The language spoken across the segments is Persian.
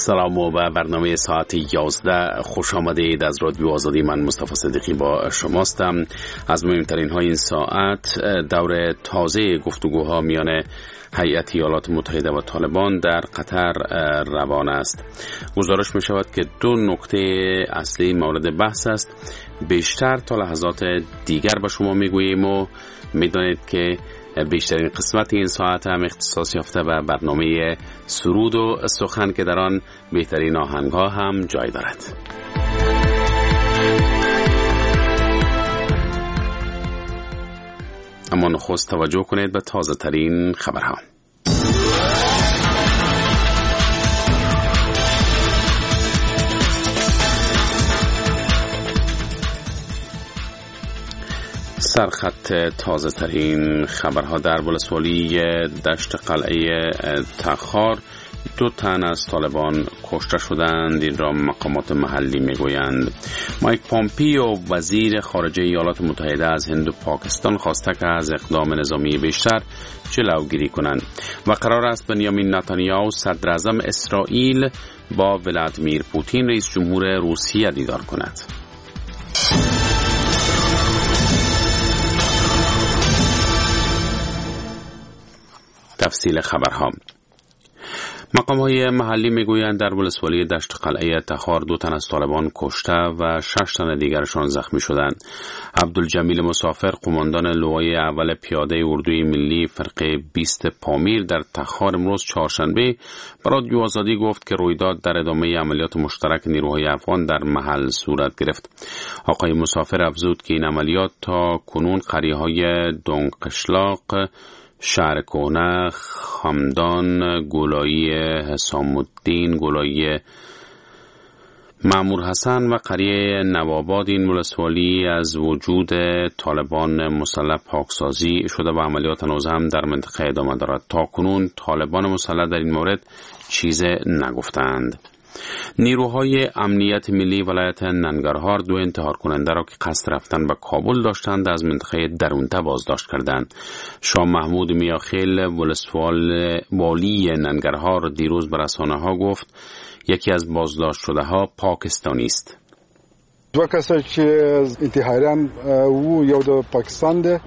سلام و برنامه ساعت 11 خوش آمدید. از رادیو آزادی من مصطفی صدیقی با شماستم. از مهمترین های این ساعت دور تازه گفتگوها میان هیئت ایالات متحده و طالبان در قطر روان است. گزارش می شود که دو نکته اصلی مورد بحث است. بیشتر تا لحظات دیگر به شما میگوییم و میدانید که بیشترین قسمت این ساعت هم اختصاص یافته به برنامه سرود و سخن که در آن بهترین آهنگ‌ها هم جای دارد. اما نخست توجه کنید به تازه ترین خبرها. سرخط تازه ترین خبرها در ولسوالی دشت قلعه تخار 2 تن از طالبان کشته شدند. این را مقامات محلی میگویند. مایک پامپیو وزیر خارجه ایالات متحده از هند و پاکستان خواسته که از اقدام نظامی بیشتر جلوگیری کنند و قرار است بنیامین نتانیاهو صدر اعظم اسرائیل با ولادیمیر پوتین رئیس جمهور روسیه دیدار کند. تفصیل خبرها. مقام‌های محلی میگویند در ولسوالی دشت قلعه تخار 2 تن از طالبان کشته و 6 تن دیگرشان زخمی شدند. عبدالجمیل مسافر قماندان لوای اول پیاده اردوی ملی فرقه 20 پامیر در تخار امروز چهارشنبه به رادیو آزادی گفت که رویداد در ادامه عملیات مشترک نیروهای افغان در محل صورت گرفت. آقای مسافر افزود که این عملیات تا کنون قریه‌های دونقشلاق، شهر کهنه، خمدان، گولایی حسام الدین، گولایی مامور حسن و قریه نواباد این ولسوالی از وجود طالبان مسلح پاکسازی شده و عملیات هنوز هم در منطقه ادامه دارد. تا کنون طالبان مسلح در این مورد چیز نگفتند. نیروهای امنیت ملی ولایت ننگرهار 2 انتحار کننده را که قصد رفتن به کابل داشتند از منطقه درونته بازداشت کردند. شاه محمود میاخیل والی ننگرهار دیروز به رسانه‌ها گفت یکی از بازداشت شده ها پاکستانی است. 2 کسایی که انتحاریان او یو د پاکستان ده.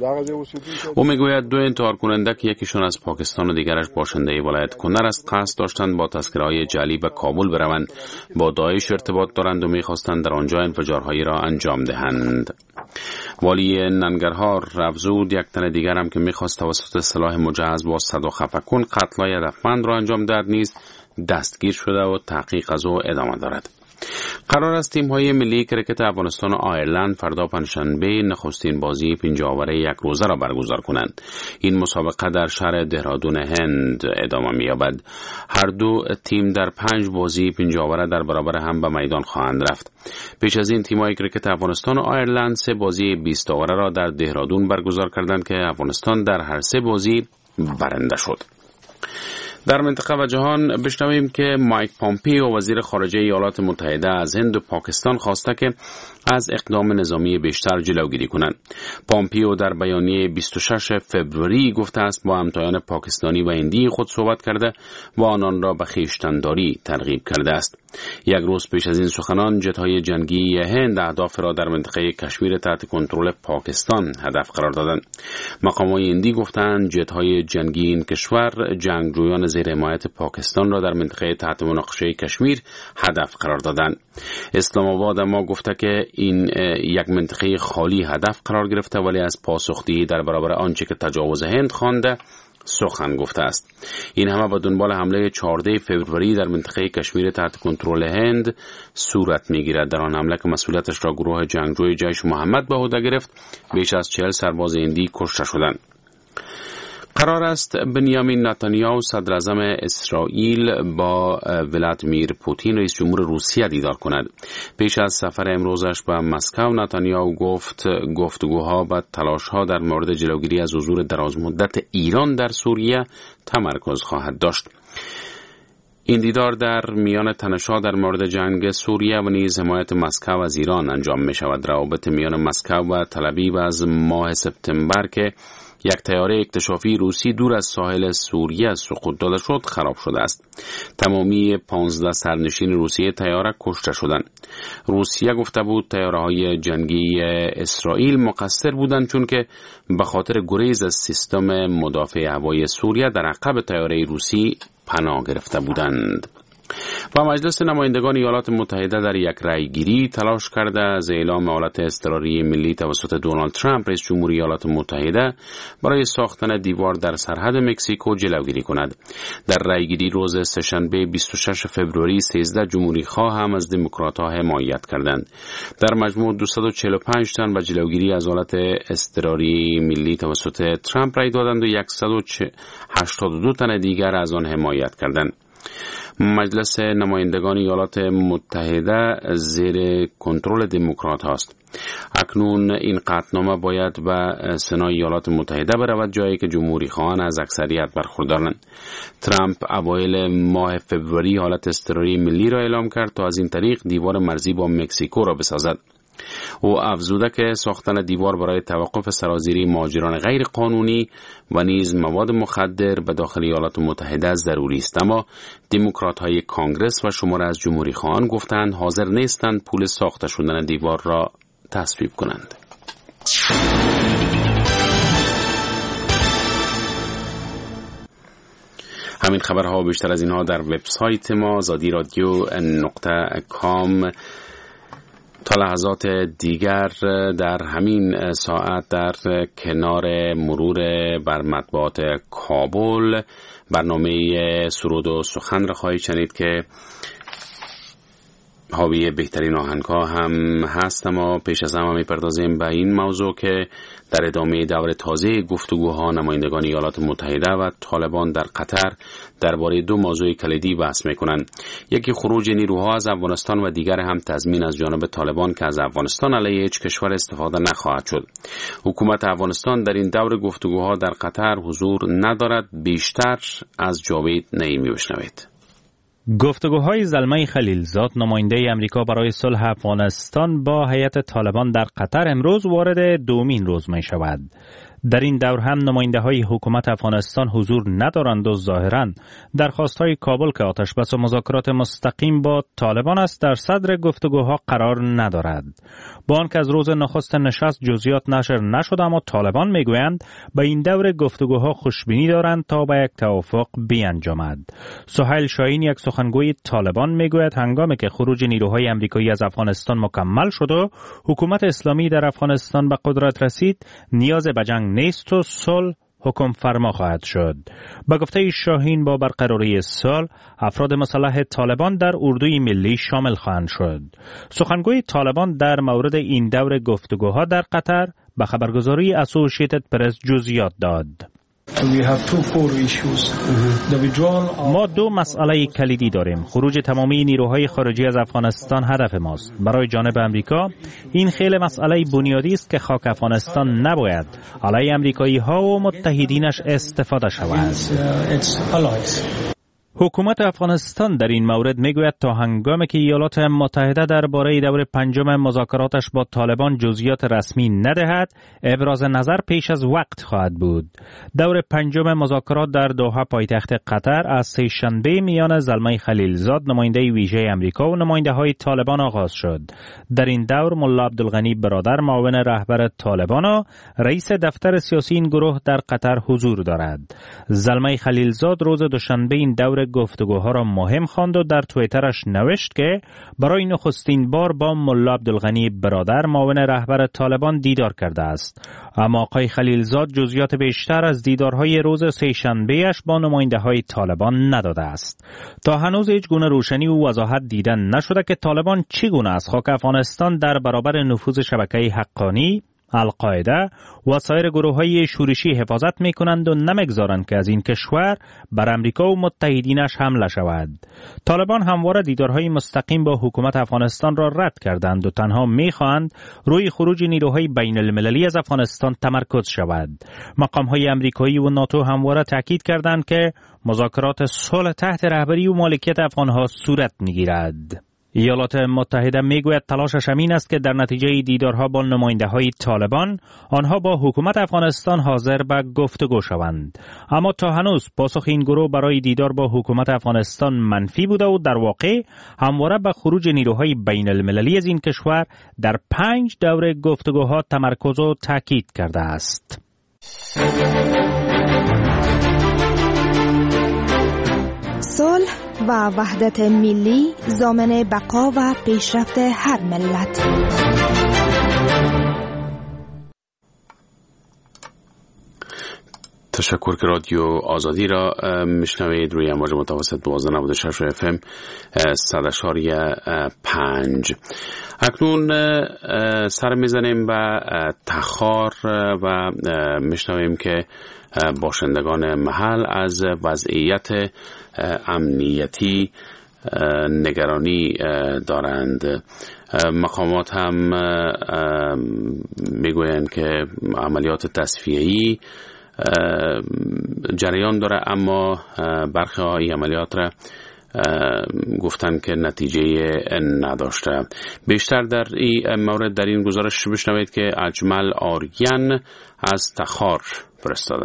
او میگوید 2 انتحار کننده که یکیشون از پاکستان و دیگرش باشنده ولایت کنر است قصد داشتند با تذکره‌های جعلی به کابل بروند. با داعش ارتباط دارند و میخواستند در آنجا انفجارهایی را انجام دهند. والی ننگرهار افزود 1 تن دیگر هم که میخواست توسط سلاح مجهز با صد و خفکن قتل‌های هدفمند را انجام دهد نیز دستگیر شده و تحقیق از او ادامه دارد. قرار است تیم‌های ملی کرکت افغانستان و آیرلند فردا پنجشنبه نخستین بازی 5 آوره 1 روزه را برگزار کنند. این مسابقه در شهر دهرادون هند ادامه می‌یابد. هر دو تیم در 5 بازی 5 آوره در برابر هم به میدان خواهند رفت. پیش از این تیم‌های کرکت افغانستان و آیرلند 3 بازی 20 آوره را در دهرادون برگزار کردند که افغانستان در هر 3 بازی برنده شد. در منطقه و جهان بشنویم که مایک پامپیو وزیر خارجه ایالات متحده از هند و پاکستان خواسته که از اقدام نظامی بیشتر جلوگیری کنند. پامپیو در بیانیه 26 فوریه گفته است با همتایان پاکستانی و هندی خود صحبت کرده و آنان را به خویشتن‌داری ترغیب کرده است. 1 روز پیش از این سخنان جت‌های جنگی هند اهداف را در منطقه کشمیر تحت کنترل پاکستان هدف قرار دادند. مقامات هندی گفتند جت‌های جنگی این کشور جنگجویان زیر حمایت پاکستان را در منطقه تحت مناقشه کشمیر هدف قرار دادند. اسلام آباد اما گفته که این یک منطقه خالی هدف قرار گرفته ولی از پاسخدهی در برابر آنچه که تجاوز هند خوانده سخن گفته است. این همه با دنبال حمله 14 فوریه در منطقه کشمیر تحت کنترل هند صورت میگیرد. در آن حمله که مسئولیتش را گروه جنگجوی جیش محمد به عهده گرفت بیش از 40 سرباز هندی کشته شدند. قرار است بنیامین نتانیاهو صدر اعظم اسرائیل با ولادیمیر پوتین رئیس جمهور روسیه دیدار کند. پیش از سفر امروزش به مسکو نتانیاهو گفت گفتگوها و تلاش‌ها در مورد جلوگیری از حضور درازمدت ایران در سوریه تمرکز خواهد داشت. این دیدار در میان تنش‌ها در مورد جنگ سوریه و نیز حمایت مسکو از ایران انجام می شود. روابط میان مسکو و تل آویو از ماه سپتامبر که یک طیاره اکتشافی روسی دور از ساحل سوریه سقوط داده شد خراب شده است. تمامی 15 سرنشین روسیه طیاره کشته شدند. روسیه گفته بود طیاره‌های جنگی اسرائیل مقصر بودند چون که به خاطر گریز از سیستم مدافع هوایی سوریه در عقب طیاره روسی پناه گرفته بودند. و مجلس نمایندگان ایالات متحده در یک رأیگیری تلاش کرده از اعلام حالت اضطراری ملی توسط دونالد ترامپ رئیس جمهور ایالات متحده برای ساختن دیوار در سرحد مکزیکو جلوگیری کند. در رأیگیری روز سه‌شنبه 26 فوریه 13 جمهوری خواه هم از دموکرات‌ها حمایت کردند. در مجموع 245 تن به جلوگیری از حالت اضطراری ملی توسط ترامپ رأی دادند و 182 تن دیگر از آن حمایت کردند. مجلس نمایندگان ایالات متحده زیر کنترل دموکرات هاست. اکنون این قطعنامه باید به سنای ایالات متحده برود، جایی که جمهوری خواهان از اکثریت برخوردارند. ترامپ اوایل ماه فوریه حالت اضطراری ملی را اعلام کرد تا از این طریق دیوار مرزی با مکزیکو را بسازد. او افزوده که ساختن دیوار برای توقف سرازیری مهاجران غیر قانونی و نیز مواد مخدر به داخل ایالات متحده ضروری است، اما دموکرات‌های کانگرس و شمار از جمهوری خواهان گفتند حاضر نیستند پول ساخته شدن دیوار را تصویب کنند. همین خبرها و بیشتر از اینها در وبسایت ما azadi.radio.com. تا لحظات دیگر در همین ساعت در کنار مرور بر مطبوعات کابل برنامه سرود و سخن را خواهید شنید که حاوی بهترین آهنگ‌ها هم هست. اما پیش از همه می‌پردازیم به این موضوع که در ادامه دور تازه گفتگوها نمایندگان ایالات متحده و طالبان در قطر درباره دو موضوع کلیدی بحث می‌کنند. یکی خروج نیروها از افغانستان و دیگر هم تضمین از جانب طالبان که از افغانستان علیه هیچ کشور استفاده نخواهد شد. حکومت افغانستان در این دور گفتگوها در قطر حضور ندارد. بیشتر از جاوید نعیمی بشنوید. گفتگوهای زلمه خلیلزاد نماینده امریکا برای صلح افغانستان با هیئت طالبان در قطر امروز وارد دومین روز می شود. در این دور هم نماینده های حکومت افغانستان حضور ندارند و ظاهراً درخواست‌های کابل که آتشبس و مذاکرات مستقیم با طالبان است در صدر گفتگوها قرار ندارد. با آنکه از روز نخست نشست جزئیات نشر نشده، اما طالبان میگویند به این دور گفتگوها خوشبینی دارند تا به یک توافق بیانجامد. سهیل شاهین یک سخنگوی طالبان میگوید هنگامی که خروج نیروهای آمریکایی از افغانستان مکمل شد و حکومت اسلامی در افغانستان به قدرت رسید، نیاز به جنگ نیست و صلح حکم فرما خواهد شد. با گفته شاهین با برقراری صلح افراد مسلح طالبان در اردوی ملی شامل خواهند شد. سخنگوی طالبان در مورد این دور گفتگوها در قطر به خبرگزاری اسوسییتد پرس جزئیات داد. ما دو مسئله کلیدی داریم. خروج تمامی نیروهای خارجی از افغانستان هدف ماست. برای جانب امریکا این خیلی مسئله بنیادی است که خاک افغانستان نباید علیه امریکایی ها و متحدینش استفاده شود. حکومت افغانستان در این مورد میگوید تا هنگامی که ایالات متحده درباره دور پنجم مذاکراتش با طالبان جزئیات رسمی ندهد، ابراز نظر پیش از وقت خواهد بود. دور پنجم مذاکرات در دوحه پایتخت قطر از سه‌شنبه میان زلمه خلیلزاد نماینده ویژه امریکا و نماینده های طالبان آغاز شد. در این دور ملا عبدالغنی برادر معاون رهبر طالبان و رئیس دفتر سیاسی این گروه در قطر حضور دارد. زلمه خلیلزاد روز دوشنبه این دور گفتگوها را مهم خواند و در توییترش نوشت که برای نخستین بار با ملا عبدالغنی برادر معاون رهبر طالبان دیدار کرده است. اما آقای خلیلزاد جزئیات بیشتر از دیدارهای روز سه‌شنبه‌اش با نماینده‌های طالبان نداده است. تا هنوز هیچ گونه روشنی و وضاحت دیده نشده که طالبان چگونه از خاک افغانستان در برابر نفوذ شبکه حقانی، القاعده و سایر گروه‌های شورشی حفاظت می‌کنند و نمی‌گذارند که از این کشور بر امریکا و متحدینش حمله شود. طالبان همواره دیدارهای مستقیم با حکومت افغانستان را رد کردند و تنها می‌خواهند روی خروج نیروهای بین‌المللی از افغانستان تمرکز شود. مقام‌های آمریکایی و ناتو همواره تاکید کردند که مذاکرات صلح تحت رهبری و مالکیت افغان‌ها صورت می‌گیرد. ایالات متحده میگوید تلاشش همین است که در نتیجه دیدارها با نماینده‌های طالبان آنها با حکومت افغانستان حاضر به گفتگو شوند. اما تا هنوز پاسخ این گروه برای دیدار با حکومت افغانستان منفی بوده و در واقع همواره به خروج نیروهای بین المللی از این کشور در 5 دوره گفتگوها تمرکز و تاکید کرده است. صلح و وحدت ملی ضامن بقا و پیشرفت هر ملت. تشکر که رادیو آزادی را میشنوید روی امواج متوسط 1296 FM 100.5. اکنون سر میزنیم به تخار و میشنویم که باشندگان محل از وضعیت امنیتی نگرانی دارند. مقامات هم میگویند که عملیات تصفیه‌ای جریان داره، اما برخی این عملیات را گفتن که نتیجه نداشته. بیشتر در این مورد در این گزارش بشنوید که اجمل آریان از تخار فرستاده.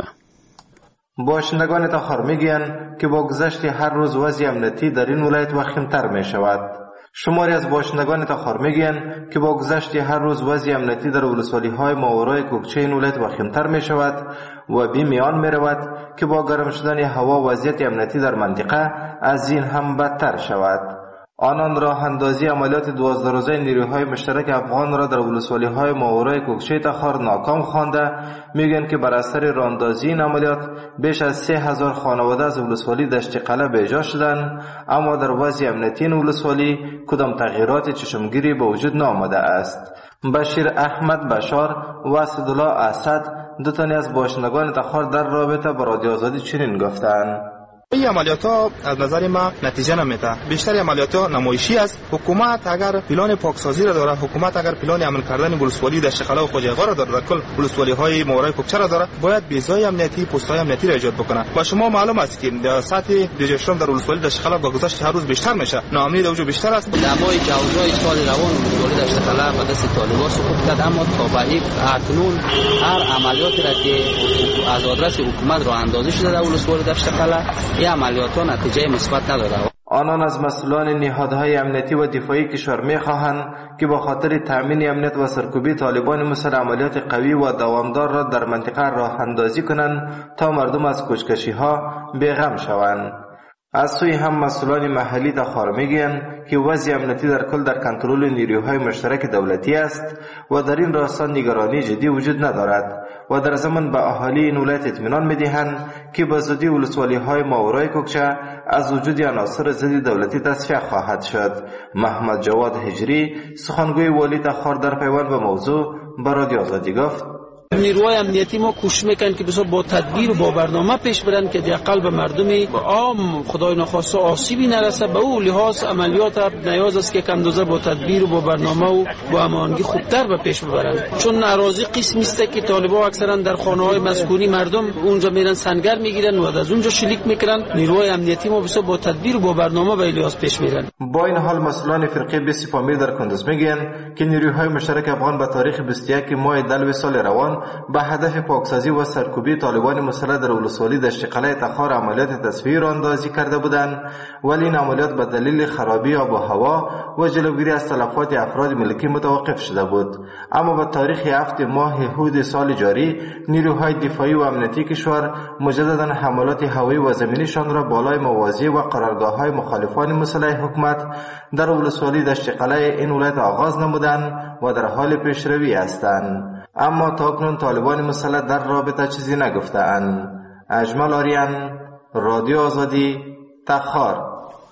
باشندگان تخار میگویند که با گذشت هر روز وضع امنیتی در این ولایت وخیم‌تر می شود. شماری از باشندگان تخار میگویند که با گذشت هر روز وضع امنیتی در ولسوالی‌های ماورای کوکچه این ولایت وخیم‌تر می شود و بی میان می رود که با گرم شدن هوا وضعیت امنیتی در منطقه از این هم بدتر شود. آنان راه اندازی عملیات 12 روزه نیروهای مشترک افغان را در ولسوالی‌های ماورای کوکچه تخار ناکام خوانده میگن که بر اثر راه اندازی این عملیات بیش از 3000 خانواده از ولسوالی دشت قلعه به جا شدند، اما در وضع امنیتی ولسوالی کدام تغییرات چشمگیری به وجود نآمده است. بشیر احمد بشار و اسدالله اسد دو تن از باشندگان تخار در رابطه با رادیو آزادی چنین گفتند: این عملیات ها از نظر ما نتیجه نمیده. بیشتر عملیات ها نمایشی است. حکومت اگر پلان پاکسازی را داره، حکومت اگر پلان عمل کردن ولسوالی در شخلا و خوجایغا را داره، در کل ولسوالی های ماورای کوکچه را داره، باید بیزای امنیتی، پست‌های امنیتی را ایجاد بکنه. و شما معلوم است که در سطح دیجشتم در ولسوالی در شخلا با گذشت هر روز بیشتر میشه، ناامنی در وجود بیشتر است. دمای جوزای سال روان ولسوالی در شخلا به دست طالبان سقوط کرد، اما تا به اکنون هر عملیاتی را که از آدرس حکومت راه اندازی شده در ولسوالی در شخلا، این عملیات ها نتیجه مثبت نداره. آنان از مسئولان نهادهای امنیتی و دفاعی کشور می‌خواهند که با خاطر تأمین امنیت و سرکوبی طالبان مثل عملیات قوی و دوامدار را در منطقه راه اندازی کنند تا مردم از کشکشی‌ها بی‌غم شوند. از سوی هم مسئولان محلی تخار میگویند که وضع امنیتی در کل در کنترل نیروهای مشترک دولتی است و در این راستا نگرانی جدی وجود ندارد و در ضمن به اهالی این ولایت اطمینان میدهند که به زودی ولسوالی‌های ماورای کوکچه از وجود عناصر ضد دولتی تصفیه خواهد شد. محمد جواد هجری سخنگوی والی تخار در پیوند به موضوع به رادیو آزادی گفت: نیروهای امنیتی ما کوشش میکنن که بسیار با تدبیر و با برنامه پیش برن که در قلب مردم عام خدای نخواسته آسیبی نرسه. به اون لحاظ عملیات نیاز است که اندازه با تدبیر و با برنامه و با امانگی خوبتر به پیش ببرن، چون اراضی قسمی است که طالبا اکثرا در خانه‌های مسکونی مردم اونجا میرن سنگر میگیرن و از اونجا شلیک میکنن. نیروهای امنیتی ما بسیار با تدبیر و با برنامه به لحاظ پیش میرن. با این حال مسئولان فرقه 20 پامیر در کندوز میگن که نیروهای مشترک افغان به تاریخ 21 ماه دلو سال روان به هدف پاکسازی و سرکوبی طالبان مسلح در ولسوالی دشت قلعه تخار عملیات تصفیه را اندازی کرده بودند، ولی این عملیات به دلیل خرابی آب و هوا و جلوگیری از تلفات افراد ملکی متوقف شده بود. اما به تاریخ 7 ماه هود سال جاری نیروهای دفاعی و امنیتی کشور مجددا حملات هوایی و زمینیشان را بالای مواضع و قرارگاه‌های مخالفان مسلح حکومت در ولسوالی دشت قلعه این ولایت آغاز نمودند و در حال پیشروی هستند. اما تاکنون طالبان مسلح در رابطه چیزی نگفتند. اجمل آریان، رادیو آزادی، تخار.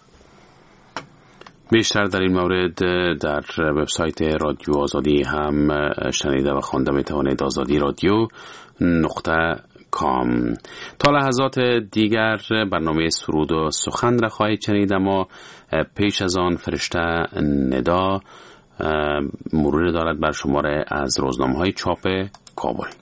بیشتر در این مورد در وبسایت رادیو آزادی هم شنیده و خوانده میتوانید. آزادی رادیو .com. تا لحظات دیگر برنامه سرود و سخن را خواهید شنید، اما پیش از آن فرشته ندا مرور دارد بر شماره از روزنامه‌های چاپ کابل.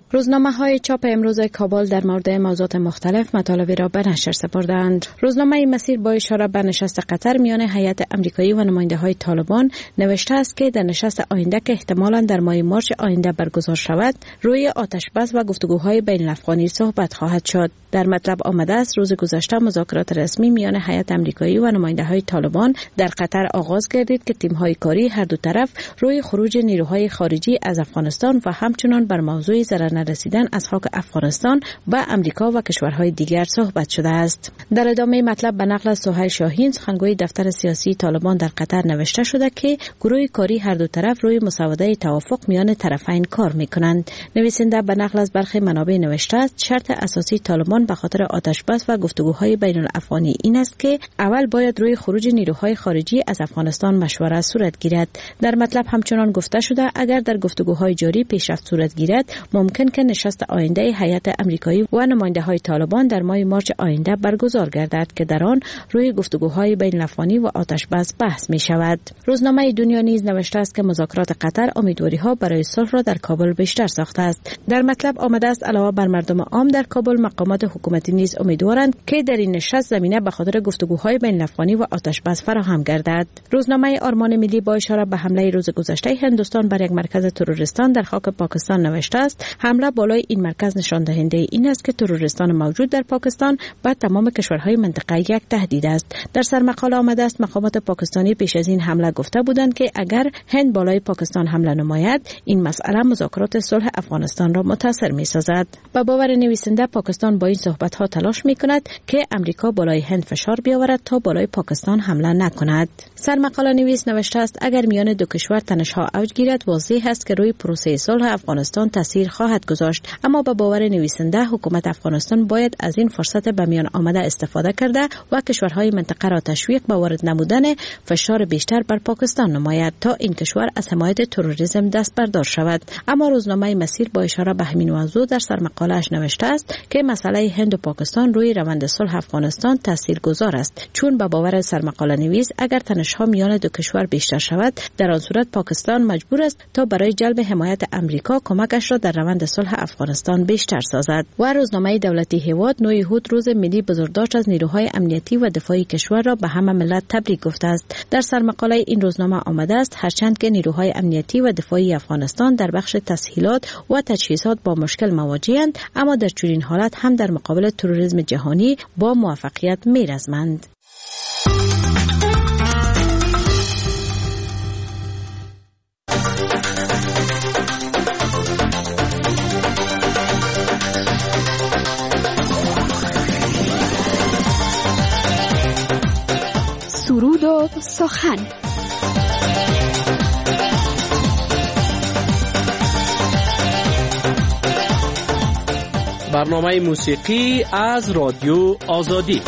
روزنامه‌های چاپ امروز کابل در مورد موضوعات مختلف مطالبی را به نشر سپردند. روزنامه مسیر با اشاره به نشست قطر میان هیئت آمریکایی و نماینده‌های طالبان نوشته است که در نشست آینده که احتمالاً در ماه مارس آینده برگزار شود، روی آتش‌بس و گفتگوهای بین الافغانی صحبت خواهد شد. در مطلب آمده است روز گذشته مذاکرات رسمی میان هیئت آمریکایی و نماینده‌های طالبان در قطر آغاز گردید که تیم‌های کاری هر دو طرف روی خروج نیروهای خارجی از افغانستان و همچنین بر موضوع ضرر نرسیدن از خاک افغانستان و امریکا و کشورهای دیگر صحبت شده است. در ادامه مطلب به نقل از سهیل شاهین سخنگوی دفتر سیاسی طالبان در قطر نوشته شده که گروه کاری هر دو طرف روی مسوده توافق میان طرفین کار می‌کنند. نویسنده به نقل از برخی منابع نوشته است شرط اساسی طالبان به خاطر آتش‌بس و گفتگوهای بین الافغانی این است که اول باید روی خروج نیروهای خارجی از افغانستان مشورت صورت گیرد. در مطلب همچنان گفته شده اگر در گفتگوهای جاری پیشرفت صورت گیرد ممکن که نشست آینده هیئت آمریکایی و نماینده‌های طالبان در ماه مارس آینده برگزار گردد که در آن روی گفتگوهای بین الافغانی و آتش‌بس بحث می‌شود. روزنامه دنیا نیز نوشته است که مذاکرات قطر امیدواری‌ها برای صلح را در کابل بیشتر ساخته است. در مطلب آمده است علاوه بر مردم عام در کابل مقامات حکومتی نیز امیدوارند که در این نشست زمینه به خاطر گفتگوهای بین الافغانی و آتش‌بس فراهم گردد. روزنامه آرمان ملی با اشاره به حمله روز گذشته هندوستان بر یک مرکز تروریستان در خاک پاکستان نوشته است حمله بالای این مرکز نشان دهنده این است که تروریستان موجود در پاکستان به تمام کشورهای منطقه یک تهدید است. در سرمقاله آمده است مقامات پاکستانی پیش از این حمله گفته بودند که اگر هند بالای پاکستان حمله نماید این مسئله مذاکرات صلح افغانستان را متاثر می‌سازد. با باور نویسنده پاکستان با این صحبت‌ها تلاش می‌کند که امریکا بالای هند فشار بیاورد تا بالای پاکستان حمله نکند. سرمقاله نویس نوشته است اگر میان دو کشور تنش‌ها اوج گیرد واضح است که روی پروسه صلح افغانستان تاثیر خواهد گذاشت، اما با باور نویسنده حکومت افغانستان باید از این فرصت به میان آمده استفاده کرده و کشورهای منطقه را تشویق به وارد نمودن فشار بیشتر بر پاکستان نماید تا این کشور از حمایت تروریسم دست بردار شود. اما روزنامه مسیر با اشاره به همین موضوع در سرمقاله‌اش نوشته است که مسئله هند و پاکستان روی روند صلح افغانستان تاثیرگذار است، چون به باور سرمقاله نویس اگر تنش‌ها میان دو کشور بیشتر شود در آن صورت پاکستان مجبور است تا برای جلب حمایت امریکا کمکش را در روند صلح افغانستان بیشتر سازد. و روزنامه دولتی هیواد 9 یهود روز ملی بزرگداشت از نیروهای امنیتی و دفاعی کشور را به همه ملت تبریک گفته است. در سرمقاله این روزنامه آمده است هرچند که نیروهای امنیتی و دفاعی افغانستان در بخش تسهیلات و تجهیزات با مشکل مواجه‌اند، اما در چنین حالت هم در مقابل تروریسم جهانی با موفقیت می‌رزمند. سرود و سخن. برنامه موسیقی از رادیو آزادی.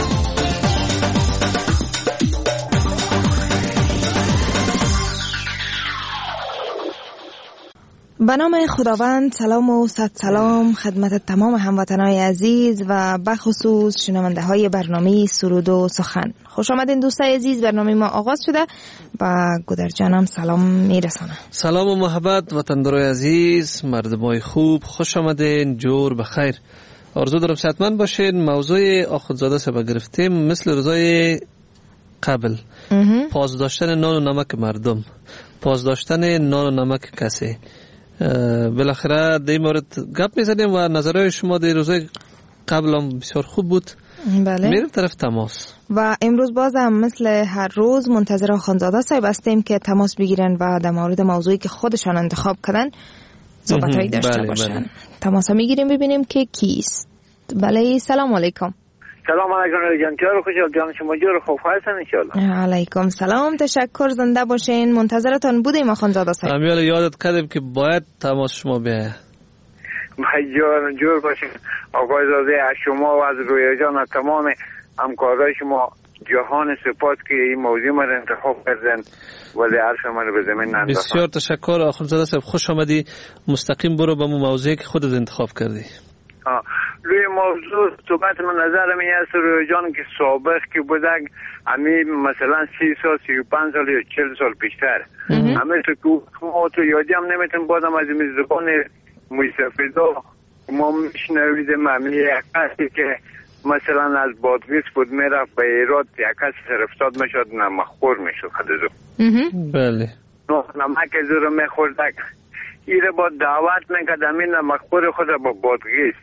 به نام خداوند، سلام و صد سلام خدمت تمام هموطنان عزیز و بخصوص شنونده های برنامه سرود و سخن. خوش آمدین دوستای عزیز، برنامه ما آغاز شده. با گودر جانم سلام میرسانم. سلام و محبت وطندارای عزیز، مردمای خوب، خوش آمدین، جور بخیر. آرزو دارم صحتمند باشین. موضوع آخوندزاده سبا گرفتیم مثل روزای قبل، پاسداشتن نان و نمک مردم، پاسداشتن نان و نمک کسی. بالاخره در این مورد گپ میزنیم و نظرهای شما در روزای قبل هم بسیار خوب بود. بله. میریم طرف تماس و امروز باز هم مثل هر روز منتظر آخوندزاده صاحب هستیم که تماس بگیرن و در مورد موضوعی که خودشان انتخاب کردن صحبتایی داشته باشن. بله. تماس میگیریم ببینیم که کیست. بله، سلام علیکم. سلام علیکم جان، چرا خوشحال جان شما جور خوب هستن ان شاء الله. علیکم سلام، تشکر، زنده باشین. منتظرتون بودیم آخوندزاده صاحب. امیال یادت کردیم که باید تماس شما بیاید. جان جور باشین آقای زاده، از شما و از رویا جان و تمام همکارای شما جهان سپاس که این موضوع ما رو انتخاب کردن و عرض ما رو به زمین انداختن. بسیار تشکر آخوندزاده صاحب، خوش آمدی. مستقیم برو به موضوعی که خودت انتخاب کردی. روی موضوع صحبت من نظرم این است روی جان که سابق که بودن همی مثلا 30 سال 35 سال یا 40 سال پیشتر همه تو ما تو یادی هم نمیتون بادم از این زبان مستفیدا ما میشنویدیم همی یک کسی که مثلا از بادغیس بود میرفت به ایراد یک کسی سرفتاد میشد نمکخور میشد خدازو. بله نمک ازو رو میخوردک ایره با دعوت میکرد همین نمکخور خود با بادغیس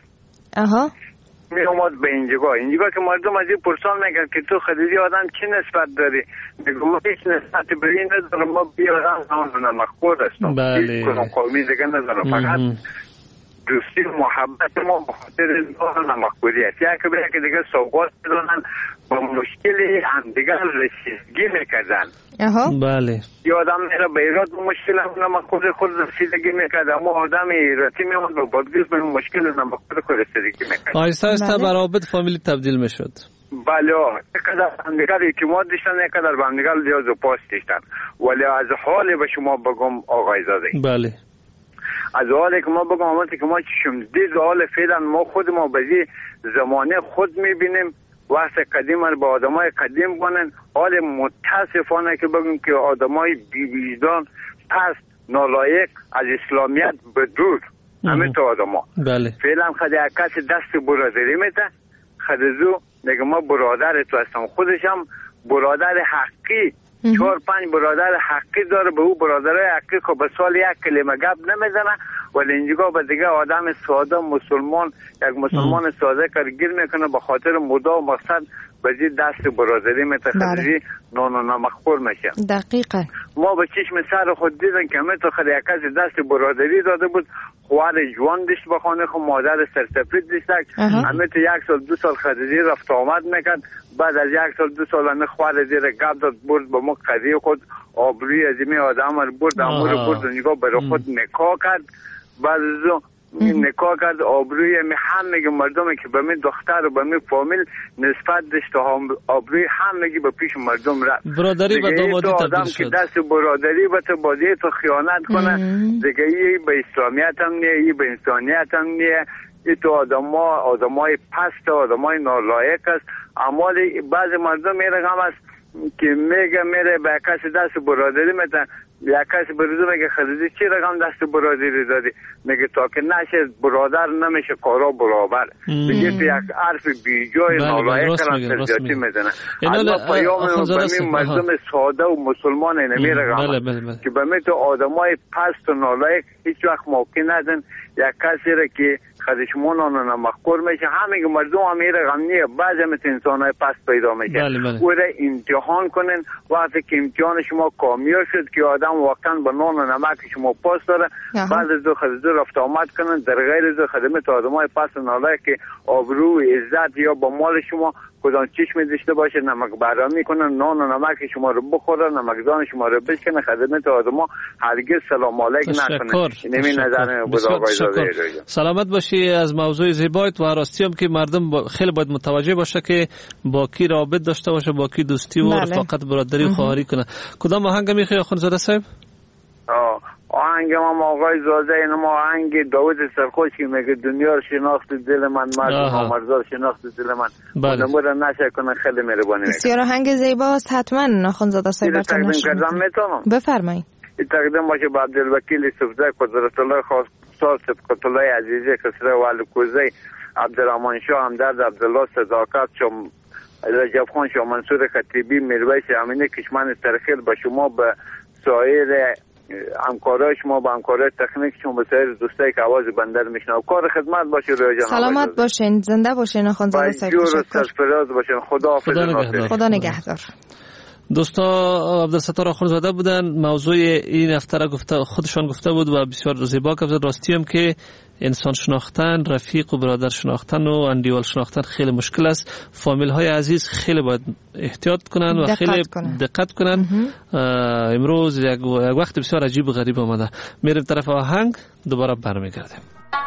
می اومد به اینجا که مردم از این پرسان میکرد که تو خدیجه آدم چی نسبت داری؟ میگو ما هیچ نسبت به این ندارم، ما بیادم نمکخور هستم. هیچ کنم قومی دیگه ندارم، فقط دوستی و محبت ما بخاطر نمکخوری است. یکی دیگه سوگات بدونن با مشکلی هم دیگه رسیدگی میکردن. بله یا آدم میره به ایراد مشکل نمکخور خود رسیدگی میکرد، اما آدم ایراتی میموند به بادغیس به مشکل نمکخور خود رسیدگی میکرد. آهسته آهسته برابط فامیلی تبدیل میشد. بله یکدر همدیگر اعتماد داشتن، یکدر به همدیگر لیاز و پاس داشتن. ولی از حال به شما بگم آقای زاده، بله از حالی که ما بگم همونطور که ما چشم دید حال فعلا ما خود ما به زمانه خود میبینیم وقت قدیم رو با آدمای قدیم بانن، حال متاسفانه که بگم که آدمای بی‌وجدان پس نالایق از اسلامیت به دور همه تو آدما. بله فعلا خود یک کسی دست برادری میده، خدزو میگه ما برادر تو هستم، خودش هم برادر حقی 4-5 برادر حقی داره، به او برادرای حقی که به سال یک کلمه گپ نمیزنه، ولی اینجا به دیگه آدم ساده مسلمان یک مسلمان ساده گیر میکنه به خاطر مدا و مقصد به دست برادری متخصصی نمکخور میشه. دقیقاً ما به چشم سر خود دیدن که همه تو خود یک کسی دست برادری داده بود، خوار جوان داشت به خانه خود، مادر سرسفید داشت، همه تو 1 سال 2 سال خدیجی رفت آمد میکرد، بعد از 1 سال 2 سال همه خوار زیر گپ داد برد به ما قضیه خود آبروی از این آدم رو برد، امور برد و نگاه برای خود نکاح کرد، بعد از نکاح کرد آبروی همه مردم که به من دختر و به من فامیل نسبت داشت، آبروی همه به پیش مردم رفت. برادری و دامادی تبدیل شد. که دست برادری به تو بازی تو خیانت کنه دیگه، ای به اسلامیت هم نیه، ای به انسانیت هم نیه، ای تو آدمای پست، آدمای نالایق است. اما بعض مردم میره هم است که میره به کسی دست برادری میتن، یک کسی برزو میگه خدیجه چی رقم دست برادری دادی؟ میگه تا که نشه برادر نمیشه کارا برابر. میگه تو یک حرف بیجای نالایق کلان سرجاتی میزنه. اما پیام بمین مردم ساده و مسلمان نمی رقم که بمین تو آدمای پست و نالایق هیچ وقت موقع ندن یک کسی را که خدشمونان و نمکخور میشه. همه مردم هم این رقم نیه، بعضی مثل انسان های پست پیدا میشه. او را امتحان کنن، وقتی که امتحان شما کامیاب شد که آدم واقعا به نان و نمک شما پاس داره، بعد از دو خدمت رفت آمد کنن، در غیر از خدمت آدم های پست و نالایق که آبرو عزت یا با مال شما کدام چشم داشته باشه نمک برامی کنن، نان و نمک شما رو بخورن، نمکدان شما رو بشکنن، خدمت آدما هرگز سلام علیک نکنن. اینمی نظر بود آقای زاده. سلامت باشی از موضوع زیبایت و راستی هم که مردم خیلی باید متوجه باشه که با کی رابط داشته باشه، با کی دوستی و رفاقت برادری و خواهری کنه. کدام آهنگ میخوای اخوندزاده صاحب؟ آهنگ ما آقای زاده اینم آهنگ داود سرخوش که میگه دنیا رو شناخت دل من، مردم مرزا شناخت دل من، نمور نشه کنه. خیلی مهربانی. بسیار آهنگ زیباست، حتما اخوندزاده صاحب براتون نشون میدم. بفرمایید. تقدیم باشه به عبدالوکیل صفزه قدرت الله خواستار، صدقت الله عزیزی خسره و علکوزی، عبدالرحمن شاه همدرد، عبدالله صداقت، رجب خان شاه، منصور خطیبی، میرویس امینی کشمن سرخیل، به شما به سایر همکارای شما، با همکارای تکنیک شما، به سایر دوستایی که آواز بنده رو میشنوند، کار خدمت باشه. روی جان سلامت باشین، زنده باشین اخوندزاده صاحب. سرفراز باشین. خدا نگهدار. دوستا عبدالستار اخوندزاده بودن، موضوع این هفته را خودشان گفته بود و بسیار زیبا گفت. راستی هم که انسان شناختن، رفیق و برادر شناختن و اندیوال شناختن خیلی مشکل است. فامیل های عزیز خیلی باید احتیاط کنن و خیلی دقت کنن. امروز یک وقت بسیار عجیب و غریب آمده. میریم طرف آهنگ، دوباره برمیگردیم.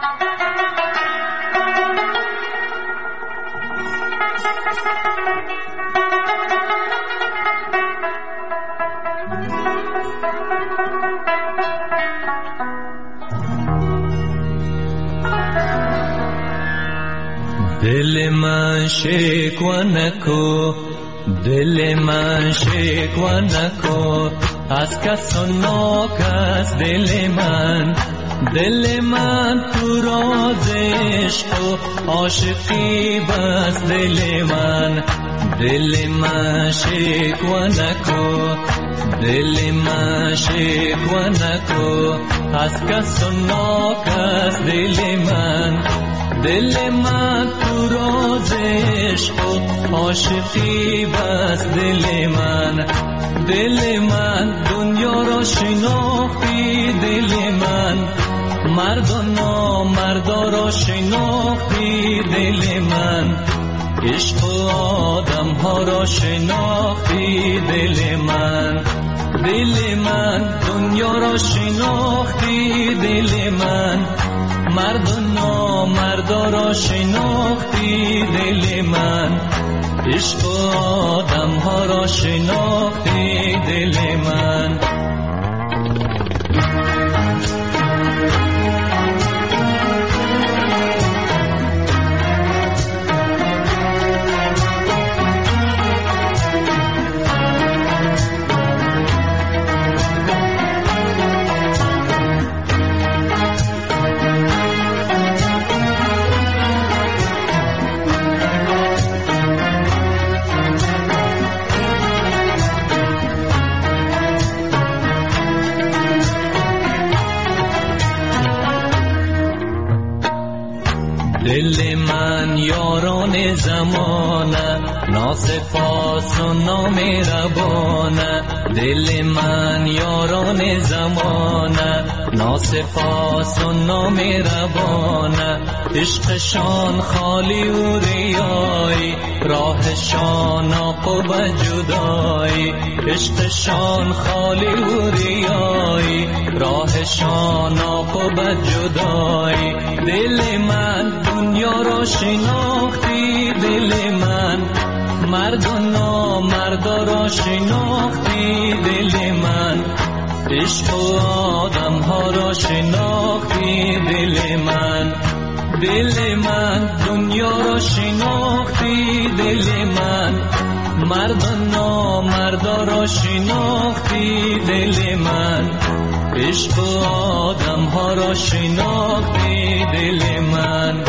دل من شکوه نکو، دل من شکوه نکو، از کس و ناکس دل من، دل من تو راز عشق و عاشقی بس دل من شکوه نکو دل من شکوه نکو از کس و ناکس دل من تو راز عشق و عاشقی بس دل من دنیا را شناختی دل من مرد و نامردا را شناختی دل من عشق و آدم ها را شناختی دل من دنیا را شناختی دل من مرد و نامردا را شناختی دل من عشق و آدم ها را شناختی دل من دل من یاران زمانه ناسپاس و نامهربانه دل من یاران زمانه ناسپاس و نامهربانه عشقشان خالی و ریایی راهشان عاقبت جدایی عشقشان خالی و ریایی راهشان عاقبت جدایی دل من دنیا را شناختی دل من مرد و نامردا را شناختی دل من عشق و آدم ها را شناختی دل من دنیا را شناختی دل من مرد و نامردا را شناختی دل من عشق و آدم ها را شناختی دل من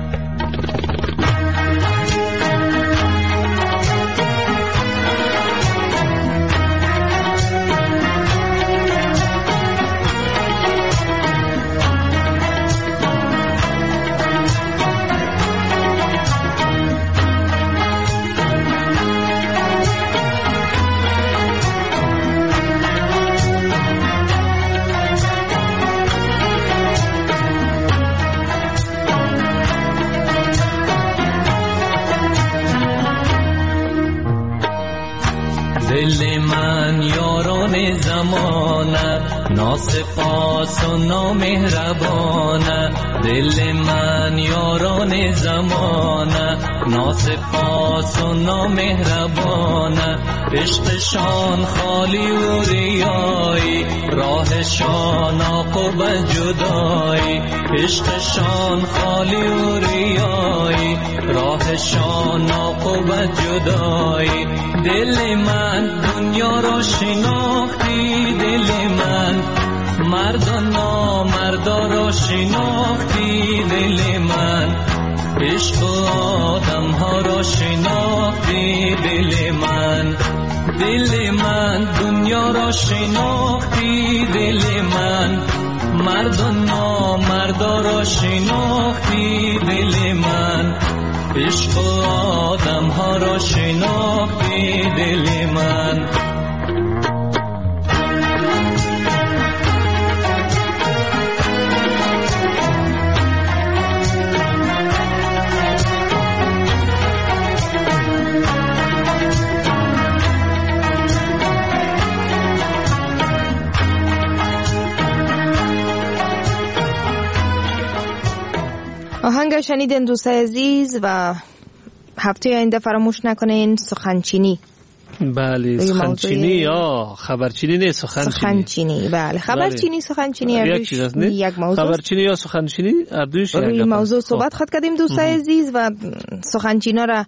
دل من یاران زمانه ناسپاس و نامهربانه دل من یاران زمانه ناسپاس و نامهربانه عشقشان خالی و ریایی راهشان عاقبت جدایی عشقشان خالی و ریایی راهشان عاقبت جدایی دل من دنیا را شناختی دل من مرد و نامردا را شناختی دل من عشق و آدم ها را شناختی دل من دنیا را شناختی دل من مرد و نامردا را شناختی دل من عشق و آدم ها را شناختی دل من آهنگ شنیدین دوستای عزیز و هفته آینده فراموش نکنین سخنچینی. بله سخنچینی یا خبرچینی نه سخنچینی. بله خبرچینی سخنچینی یک موضوع خبرچینی یا سخنچینی اردوش روی موضوع صحبت خود کردیم دوستای عزیز و سخنچینا را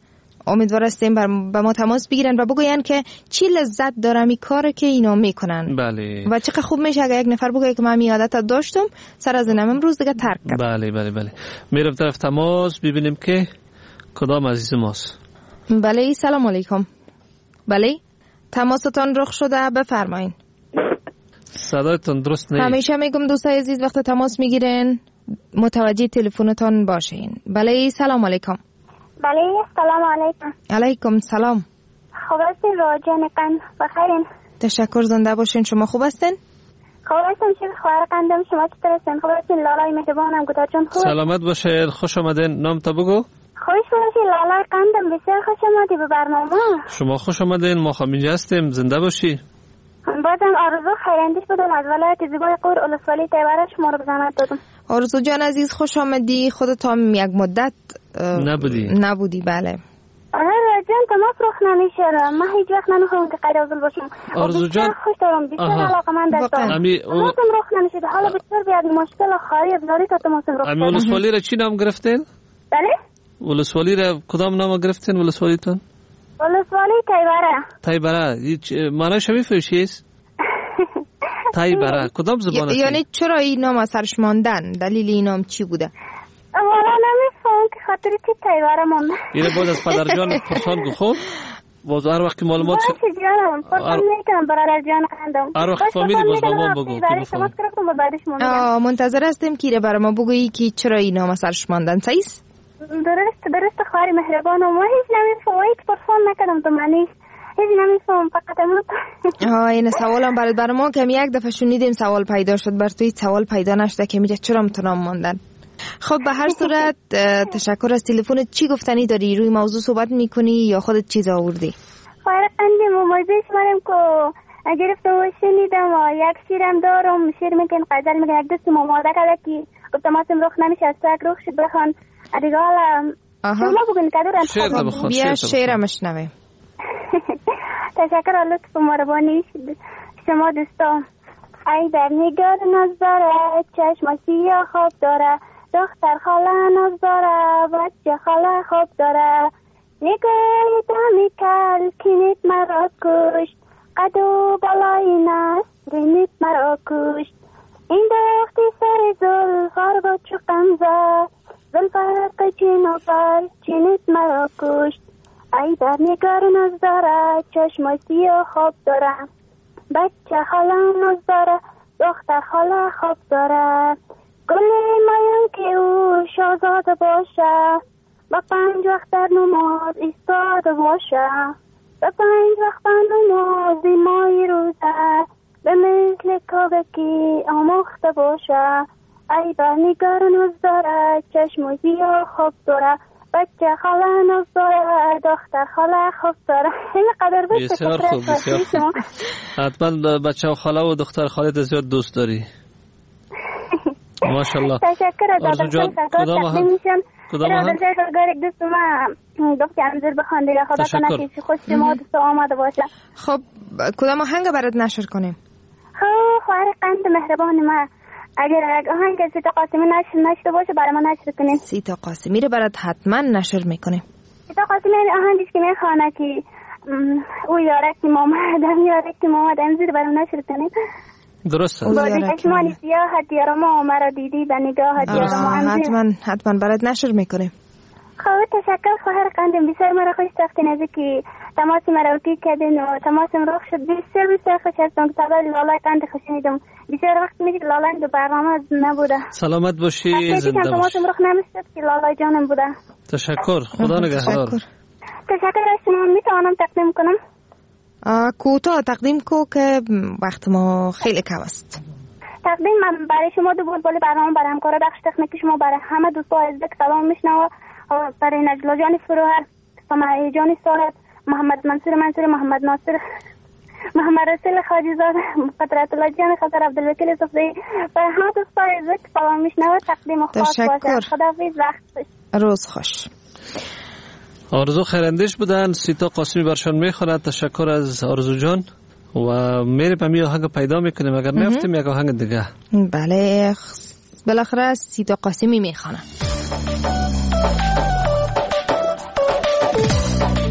امیدوار هستیم به ما تماس بگیرن و بگوین که چی لذت داره می کار که اینا میکنن. بله. و چقدر خوب میشه اگه یک نفر بگه که من این عادت داشتم سر از اینم امروز دیگه ترک کردم. بله. میرم طرف تماس ببینیم که کدام عزیز ماست. بله سلام علیکم. بله تماستان رخ شده، بفرمایین. صدایتون درست نیست. همیشه میگم دوستای عزیز وقت تماس میگیرین متوجه تلفنتون باشین. بله سلام علیکم. بله سلام علیکم. علیکم سلام. خوب هستین راجع قند بخیرین؟ تشکر، زنده باشین. شما خوب هستین؟ خوب هستم. خواهر قندم شما چطور هستین؟ خوب هستین؟ لالای مهربانم گودا جان خوب؟ سلامت باشید، خوش آمدین. نام تا بگو. خوش باشین. لالای قندم بسیار خوش آمدی به برنامه. شما خوش آمدین، ما خامینجا هستیم. زنده باشی. بازم آرزو خیراندیش بودم از ولایت زیبای قور اولسوالی تیبره شما رو بزنت دادم. آرزو جان عزیز خوش آمدی. خودت هم یک مدت نبودی. بله جان تماس رخ نمیشه. من هیچ وقت نمیخوام که غیر عضو باشم. آرزو جان خوش دارم، بسیار علاقه‌مند هستم. تماسم رخ نمیشه. حالا بسیار بیاد مشکل خواهی ابزاری تا تماسم رخ. امی اولسوالی را چی نام گرفتین؟ بله؟ اولسوالی را کدام نام گرفتین اولسوالیتون؟ اولسوالی تیبره. معنیش میفهمی چیست؟ تیبره کدام زبان است؟ یعنی چرا این نام اثرش ماندن؟ دلیل این نام چی بوده؟ والا نمیفهم که خاطر چی تیبره مانده. اینه باید از پدر جان پرسان گفت باز هر وقت که معلومات باشه جانم پرسان میکنم برادر جان خندم. هر وقت فهمیدی باز ما بگو برای شما گرفتم و بعدش موندم. منتظر هستیم که برای ما بگویی که چرا این نام اثرش ماندن. صحیح؟ درست خواهر مهربان و ما هیچ نمیفهم. هیچ پرسان نکردم تو منیش هیچ نمیفهم فقط امروز. این سوالم برای ما که یک دفعه شنیدیم سوال پیدا شد، بر توی سوال پیدا نشده که میگه چرا متنام ماندن. خب به هر صورت تشکر از تلفن. چی گفتنی داری؟ روی موضوع صحبت میکنی یا خودت چیز آوردی؟ خواهر قندم و موضوعش مارم که گرفتم و شنیدم و یک شیرم دارم. شیر میگن غزل میگن یک دستی ماماده کرده که گفتم آسم رخ نمیشه از تک رخ شد بخوان دیگه حالا شما بگن که بیا شیرم اشنوه. تشکر از لطف و مهربانی شما دوستان. ای در نگار نظاره چشم سیاه خواب داره، دختر خاله ناز داره بچه خاله خواب داره. نگاه دمی کل کنیت مرا کشت، قد و بالای نسرینیت مرا کشت. این دختی سر زلفار با چو قمزه، زلفر قچین و پر چینیت مرا کشت. ای در نگار ناز داره چشم سیاه خواب داره، بچه خاله ناز داره دختر خاله خواب داره. گلی مایم که او شازاده باشه، با 5 وقت در نماز ایستاده باشه. با 5 وقت در نماز مای روزه، به مثل کابکی آموخته باشه. ای بر نگار ناز داره چشم زیاه خواب داره، بچه خاله ناز داره دختر خاله خواب داره. اینقدر بسیار خوب بسیار خوب. حتما بچه و خاله و دختر خالت زیاد دوست داری. ماشاءالله. تشکر از آرزو جان کدام هم؟ دوست ما دختر امزر بخوان دیگه خدا کنه که خوش شما دوست آمده باشه. خب کدام آهنگ برات نشر کنیم؟ خب خواهر قند مهربان ما اگر آهنگ سیتا قاسمی نشر باشه برای ما نشر کنیم. سیتا قاسمی رو برات حتما نشر میکنیم. سیتا قاسمی آهنگش که میخوانه که او یارکی مامد امزر برای نشر کنیم. درسته. چشمان سیاهت یارما مرا دیدی به نگاهت یارما حتما برات نشر میکنیم. خب تشکر خواهر قندم. بسیار مرا خوش ساختین از که تماس مرا وکی کردین و تماسم رخ شد. بسیار خوش هستم که صدای لالای قند خوش شنیدم. بسیار وقت میشه که لالای دو برنامه نبوده. سلامت باشی زنده باشی. تماسم رخ نمیشد که لالای جانم بوده. تشکر خدا نگهدار. تشکر از شما. میتوانم تقدیم کنم؟ کوتاه تقدیم کو که وقت ما خیلی کم است. تقدیم من برای شما دو بلبل برنامه، برای همکار بخش تکنیکی شما، برای همه دوستان از دک سلام میشنوم. برای نجلا جان فروهر، سماعی جان صاحب، محمد منصور محمد ناصر، محمد رسول خواجی زاده، قدرت الله جان خاطر عبدالوکیل صفری، برای همه دوستان از دک سلام میشنوم. تقدیم خاص باشه. خداحافظ. وقت روز خوش. آرزو خیراندیش بودن. سیتا قاسمی برشان میخواند. تشکر از آرزو جان و میریم همین آهنگ پیدا میکنیم. اگر نیفتیم یک آهنگ دیگه. بله بالاخره سیتا قاسمی میخواند.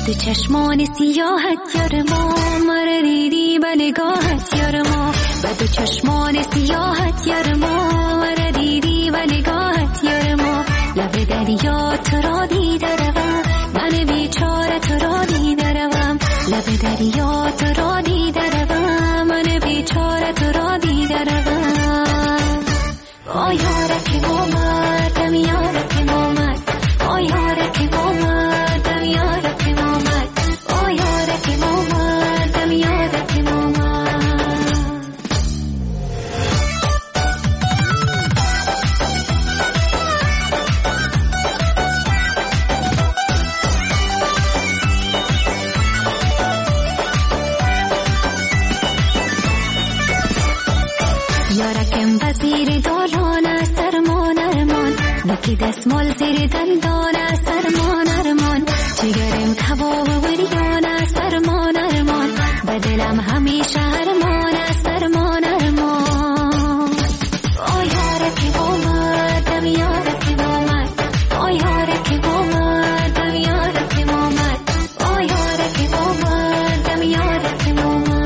بد چشمان سیاهت یار ما مرا دیدی به نگاهت یار ما بد چشمان سیاهت یار ما مرا دیدی به نگاهت یار ما لب دریا تو را دیده روم من بیچاره تو را دیده روم لب دریا تو را دیده روم من بیچاره تو را دیده روم آیارک اومدم یارک اومد آیارک اومدم یارک اومد آیارک اومدم یارک اومد یارکم وزیر دوران است ارمان ارمان نکی دستمال زیر دندان است ارمان ارمان جگرم کباب و بریان است ارمان ارمان به دلم همیشه ارمان است ارمان ارمان آی یارک اومدم یارک اومد آی یارک اومدم یارک اومد آی یارک اومدم یارک اومد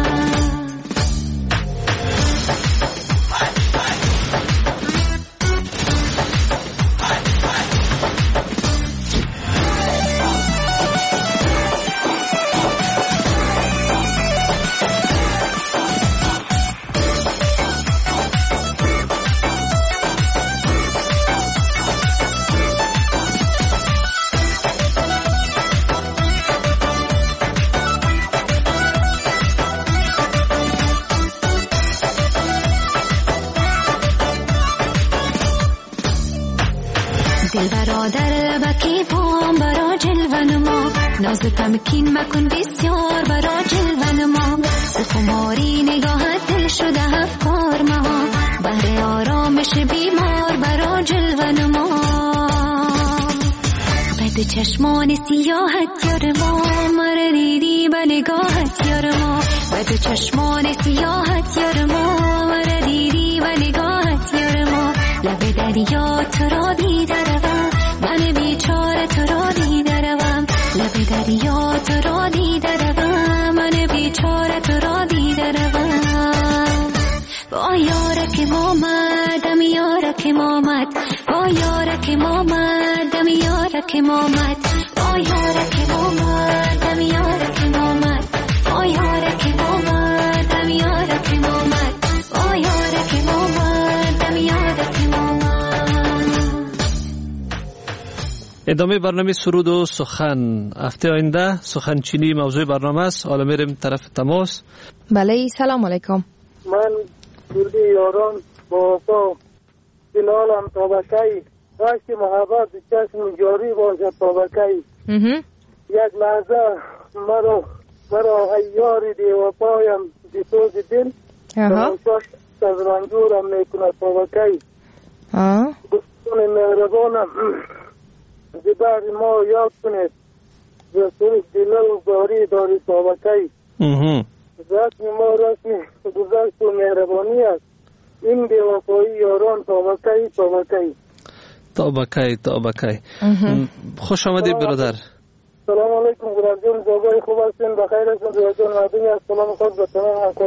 دل برادر لبکی پام برا جلون ما ناز تمکین مکن بسیار برا جلون ما خماری نگاهت دل شده افکار ما بهر آرامش بیمار برا جلون ما بد چشمان سیاهت یار ما مرا دیدی به نگاهت یار ما بد چشمان سیاهت یار ما مرا دیدی به نگاهت یار ما لب دریا تو را دیده روم من بیچاره تو را دیده روم لب دریا تو را دیده روم من بیچاره تو را دیده روم با یارک اومدم یارک اومد با یارک اومدم یارک اومد با یارک اومدم یارک اومد با یارک اومدم یارک اومد با یارک اومدم یارک اومد. ادامه برنامه سرود و سخن. هفته آینده سخنچینی موضوع برنامه است. حالا میریم طرف تماس. بله سلام علیکم. من کردی یاران با وفا فینالم طبقه‌ای عشق محبت چشم جاری باشد طبقه‌ای یک لحظه مرا یاری دی وفایم دی سوز دل از رنجورم میکند طبقه‌ای دوستان مهربانم زبر ما یاد کنید رسول دل و باری داری طبقه‌ای رسم ما رسم گذشت و مهربانی است این بی‌وفایی یاران طبقه‌ای. خوش آمدید برادر. سلام علیکم برادران، زوبای خوب هستین؟ بخیر هستین؟ ریاضان مردمی از سلام خود به تمام همکاران.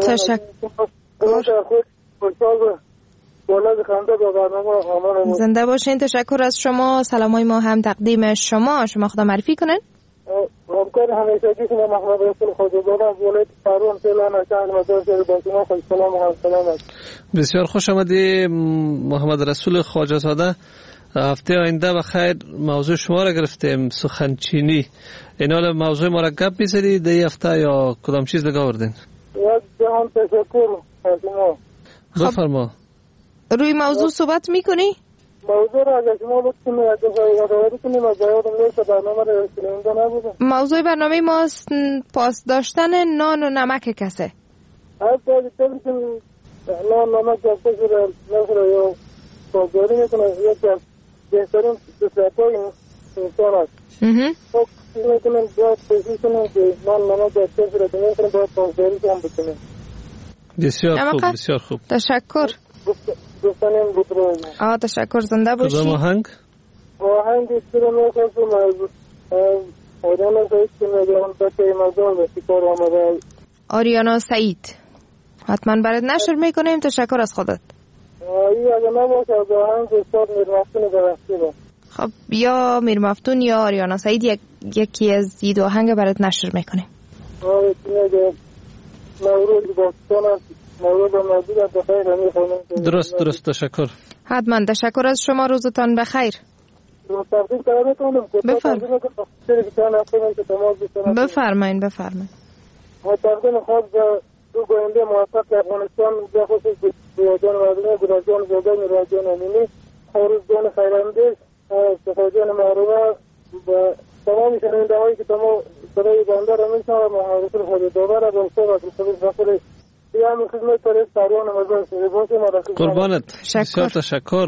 تشکر. زنده باشین. تشکر از شما. سلامای ما هم تقدیم شما خدا معرفی کنن. همکار همیشگی شما محمد رسول خواجه‌زاده از ولایت فرون فعلا شهر مزار شریف با شما خوش سلام و همسلام است. بسیار خوش آمدید محمد رسول خواجه‌زاده. هفته آینده بخیر موضوع شما را گرفتیم، سخنچینی. این حال موضوع ما را گپ می‌زنید در این هفته یا کدام چیز دیگه آوردین؟ یک جهان تشکر از شما. بفرما. روی موضوع صحبت می‌کنی؟ موضوع را اگر شما بکنید یادآوری کنیم از یادم نیست برنامه را شنیده نبودم. موضوع برنامه ما پاس داشتن نان و نمک کسه. حتی اگر نان نمک کسه شده نشده یا پاسداری میکنه یکی از بهترین خصوصیت‌های انسان است. خب میکنیم باید کوشش کنیم که نان نمک کسه شده که میکنیم باید پاسداری هم بکنیم. بسیار خوب. تشکر. دوستانم بطرازم. تشکر. زنده باشی. کدام آهنگ؟ آهنگ استرا میخواستم از آریانا سعید که میگم بچه مزار به شکار آمده. آریانا سعید حتما برات نشر میکنیم. تشکر از خودت. ای اگه نباشه از آهنگ استاد میرمفتون درستی با. خب یا میرمفتون یا آریانا سعید یکی از این دو آهنگ برات نشر میکنیم. آره میگه نوروز باستان است. نوروز موجود است بخیر میخوام. درست تشکر. حتما تشکر از شما. روزتان بخیر. بفرمایید. ما تقدیم خود به دو گوینده موفق افغانستان به خصوص جان مردم گلجان زاده راجان امینی خروج جان خیراندیش استفاده معروفه و تمام شنونده هایی که تمام صدای بنده را میشنوند محاضر خود دوباره با استاد عبدالخالق فخری بیان خدمت پرس ساریان مزار سریباس قربانت. بسیار تشکر.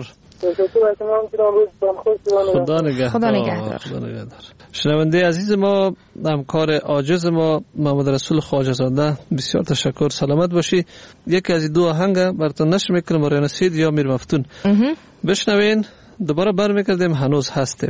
خدا نگهدار. شنونده عزیز ما، همکار عاجز ما محمد رسول خواجه زاده، بسیار تشکر. سلامت باشی. یکی از دو آهنگ براتون نشر میکنم، آریانا سعید یا میر مفتون. بشنوین. دوباره برمیگردیم. هنوز هستیم.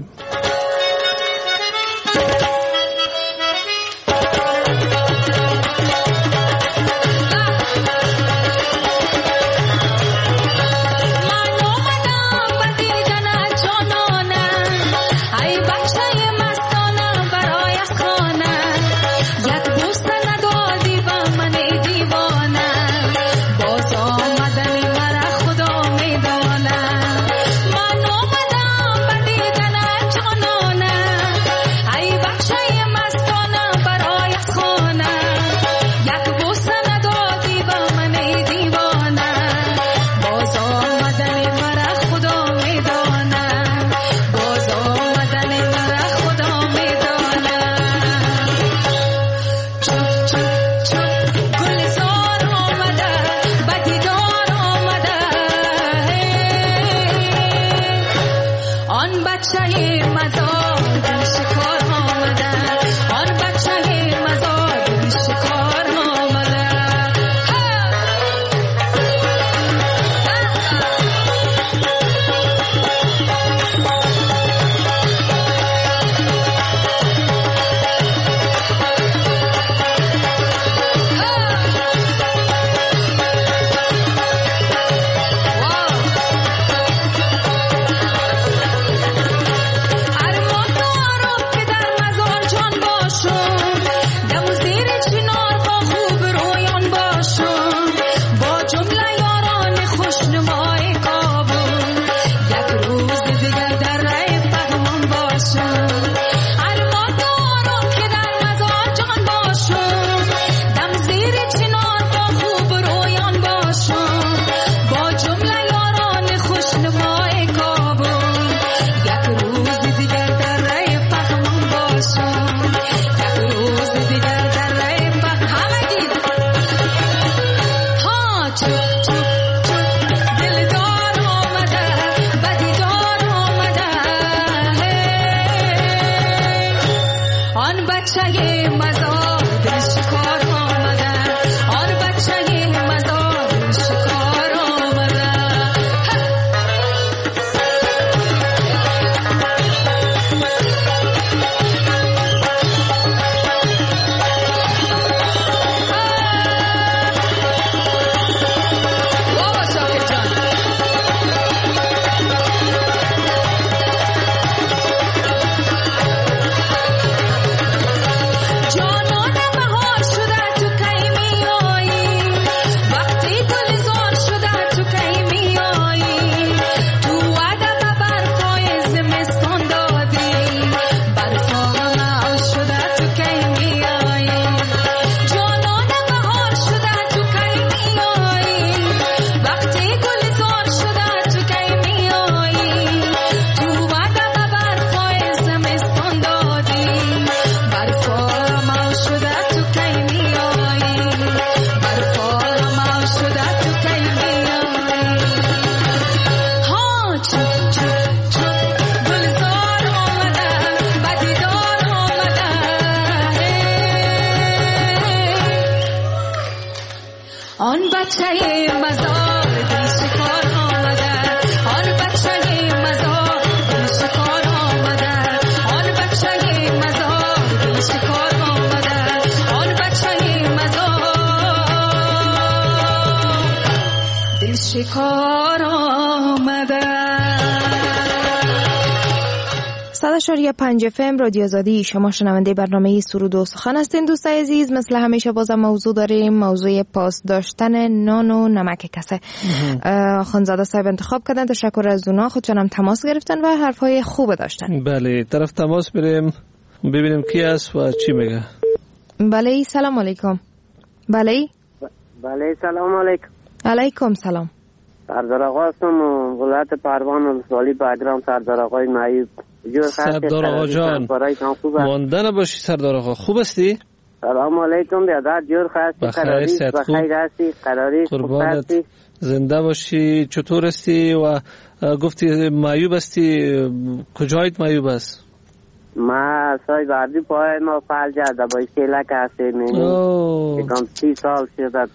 100.5 FM رادیو آزادی. شما شنونده برنامه سرود و سخن هستین دوستای عزیز. مثل همیشه بازم موضوع داریم، موضوع پاس داشتن نان و نمک کسه. خانزاده صاحب انتخاب کردن، تشکر از اونا، خودشون تماس گرفتن و حرفای خوب داشتن. بله، طرف تماس بریم ببینیم کی است و چی میگه. بله، سلام علیکم. بله سلام علیکم. علیکم سلام. سردار آقا هستم، ولایت پروان ولسوالی بگرام. سردار آقای معیوب. سردار آقا جان مانده نباشی. سردار آقا خوب هستی؟ سلام علیکم بیادر، جور خستی قراری بخیر هستی؟ قراری خوب هستی؟ زنده باشی. چطور هستی؟ و گفتی معیوب هستی، کجایت معیوب است؟ ما سای بردی پای ما فعل جرده با اشکیلک هستی منی کم 30 سال شده.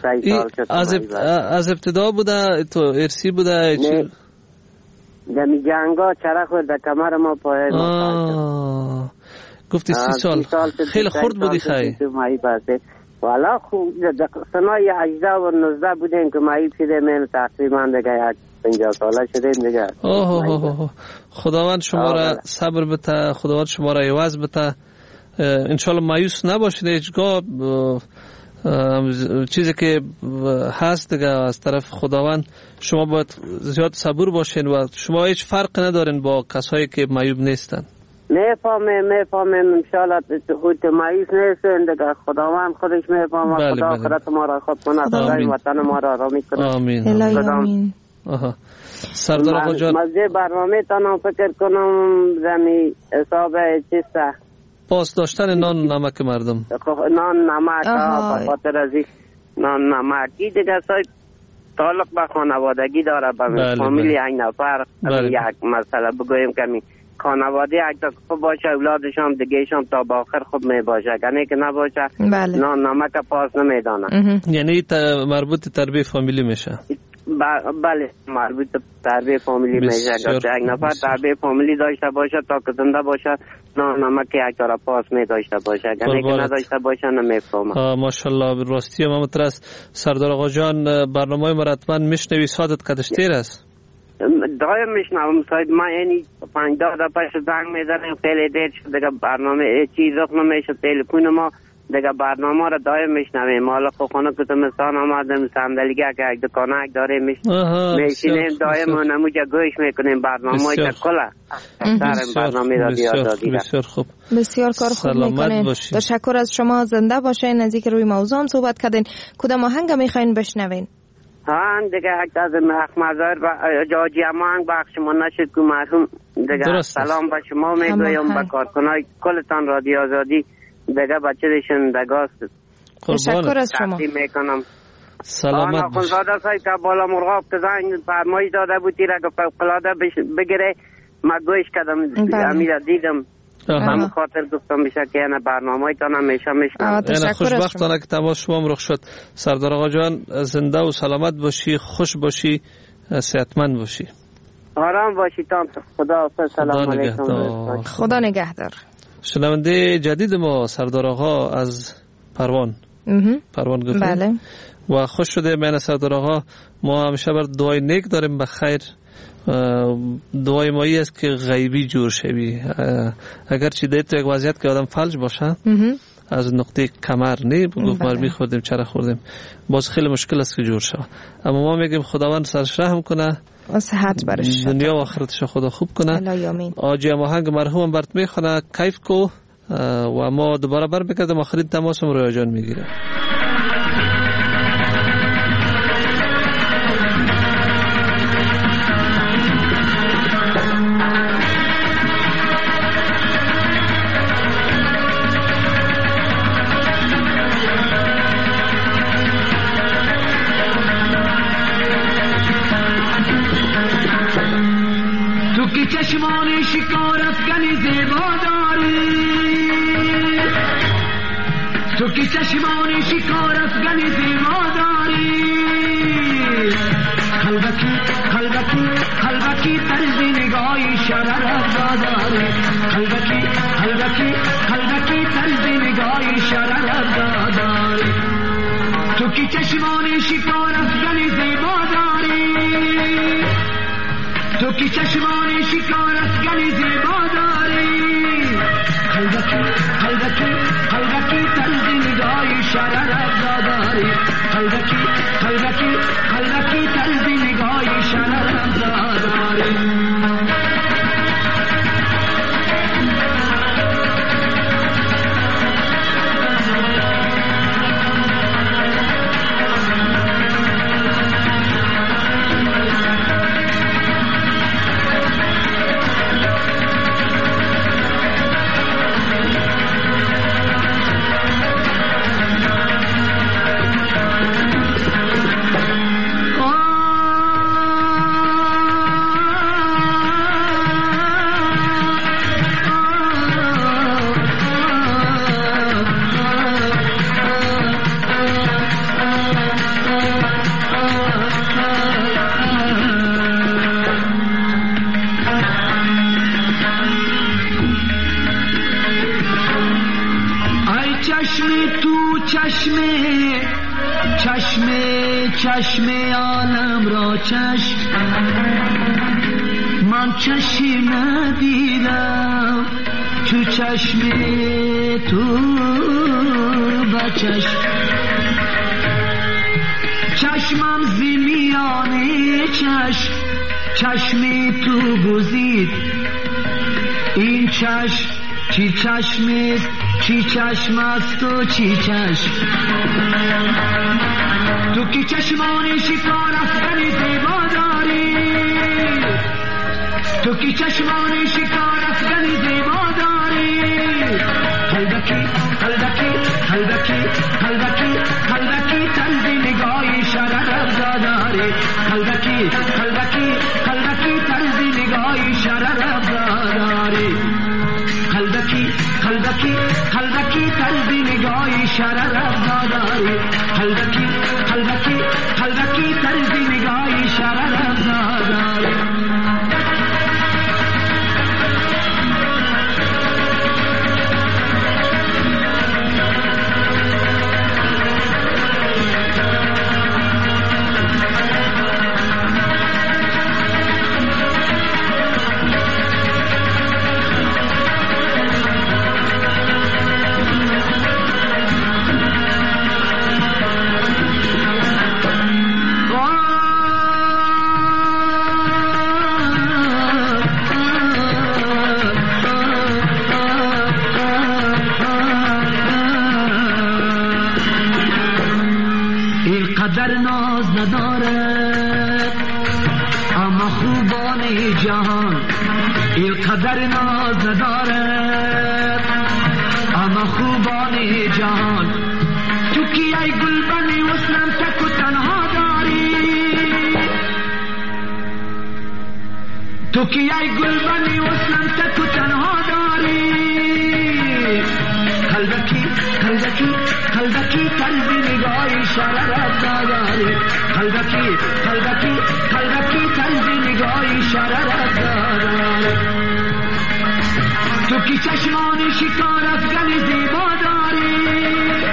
از ابتدا بوده تو ارسی بوده؟ دمی جنگا چرا خود در کمر ما پای ما گفتی 30 سال خیلی خورد بودی خیلی والا خوب سنای 18 و 19 بودیم که معیب شده. من تقریبا دیگه 50 ساله شدیم دیگه. خداوند شما را صبر بده، خداوند شما را عوض بده. انشالله مایوس نباشید هیچگاه. چیزی که هست دیگه از طرف خداوند، شما باید زیاد صبور باشین و شما هیچ فرق ندارین با کسایی که معیوب نیستن. میفهمم انشالله خود مایوس نیستن دیگه. خداوند خودش میفهمه. خدا آخرت ما را خوب کنه، خدای وطن ما را آرامی کنه. آمین. سردار آقا جان مزه برنامه تانم فکر کنم زمین حساب چیسته پاس داشتن نان نمک مردم. نان نمک به خاطر از نان نمکی دیگه سای تعلق به خانوادگی داره. به فامیلی یک نفر یک مسئله بگویم که خانواده یک تا خوب باشه، اولادشان دیگهشان تا با آخر خوب می باشه. کنه که نباشه نان نمک پاس نمیدانه. یعنی مربوط تربیه فامیلی میشه. بله مربوط تربیه فامیلی میشه. یک نفر تربیه فامیلی داشته باشه تا که زنده باشه نه نمک یک طرف پاس می داشته باشه. اگه که نداشته باشه نمیفهمه. ماشاءالله راستی ما مترس. سردار آقا جان برنامه مرتبا میشنوی؟ سادت کدشتیر است؟ دایم میشنوم صاحب. ما یعنی 50 دفعه زنگ میزنیم خیلی دیر شد دیگه برنامه چیز رخ نمیشه. تلفن ما دیگه برنامه را دایم میشنویم. حالا خونه کتمستان آمدیم صندلیگه که یک دکانک داریم میشینیم دایم و نموجه گوش میکنیم برنامه که کلا برنامه رادیو آزادی. بسیار خوب، بسیار کار خوب میکنین. تشکر از شما. زنده باشین. نزدیک روی موضوع هم صحبت کردین. کدام آهنگ میخواین بشنوین؟ دیگه یک از مزار جاجی آهنگ بخش ما نشد که مرحوم دیگه سلام به شما میگویم به کارکنای کلتان رادیو آزادی دیگه بچه شنوندگاست. تشکر از شما. میکنم. سلامت باش. خانزاده صاحب که بالا مرغاب که زنگ فرمایش داده بود تیره که فوق‌العاده بگیره ما گوش کردم. امیر دیدم من خاطر گفتم بشه که یعنی برنامه تان همیشه میشنم. خوشبختانه که تماس شما رخ شد. سردار آقا جان زنده و سلامت باشی، خوش باشی، صحتمند باشی. آرام باشی تان. خدا سلام علیکم. خدا نگهدار. شنونده جدید ما سردار آقا از پروان گفتیم. بله. و خوش شده من سردار آقا. ما همیشه بر دعای نیک داریم به خیر. دعای مایی است که غیبی جور شوی. اگر چی دید تو یک وضعیت که آدم فلج باشه از نقطه کمر نه گفت مرمی خوردیم چرا خوردیم باز خیلی مشکل است که جور شود. اما ما میگیم خداوند سرش رحم کنه و صحت برش دنیا و آخرتش خدا خوب کنه. آجی آهنگ مرحوم برات میخونه کیف کو و ما دوباره بر بکردم. آخرین تماسم رویا جان میگیره. چشمان شکار افکنی زیبا داری تو که چشمان شکار افکنی زیبا داری خلوکی طرز نگاهی شرارت داری خلوکی طرز نگاهی شرارت داری تو که چشمان شکار افکنی زیبا داری تو که چشمان شکار افکنی زیبا داری شرر افزاداری قلبکی قلبکی قلبکی طرز نگاهی شرر افزاداری چشم عالم را چشم من چشم ندیدم تو چشم تو بچشم چشمم زمیانه چشم تو گزید این چشم چی چشم است چی چشم است و چی چشم تو کی چشمان شکار افکنی زیبا داری تو کی چشمان شکار افکنی زیبا داری قلبکی قلبکی قلبکی قلبکی قلبکی طرز نگاهی شرر افزاداری قلبکی قلبکی قلبکی طرز نگاهی شرر افزاداری قلبکی قلبکی قلبکی طرز نگاهی شرر افزاداری قلبکی قلبکی قلبکی طرز نگاهی شرر افزاداری قدر ناز ندارد اما خوبان جهان این قدر ناز ندارد اما خوبان جهان تو کی ای گلبن وصلم تک و تنها داری تو کی ای گلبن وصلم تک و تنها داری قلبکی قلبکی قلبکی طرز نگاهی شرر افزاداری قلبکی قلبکی قلبکی طرز نگاهی شرر افزاداری تو کی چشمان شکار افکنی زیبا داری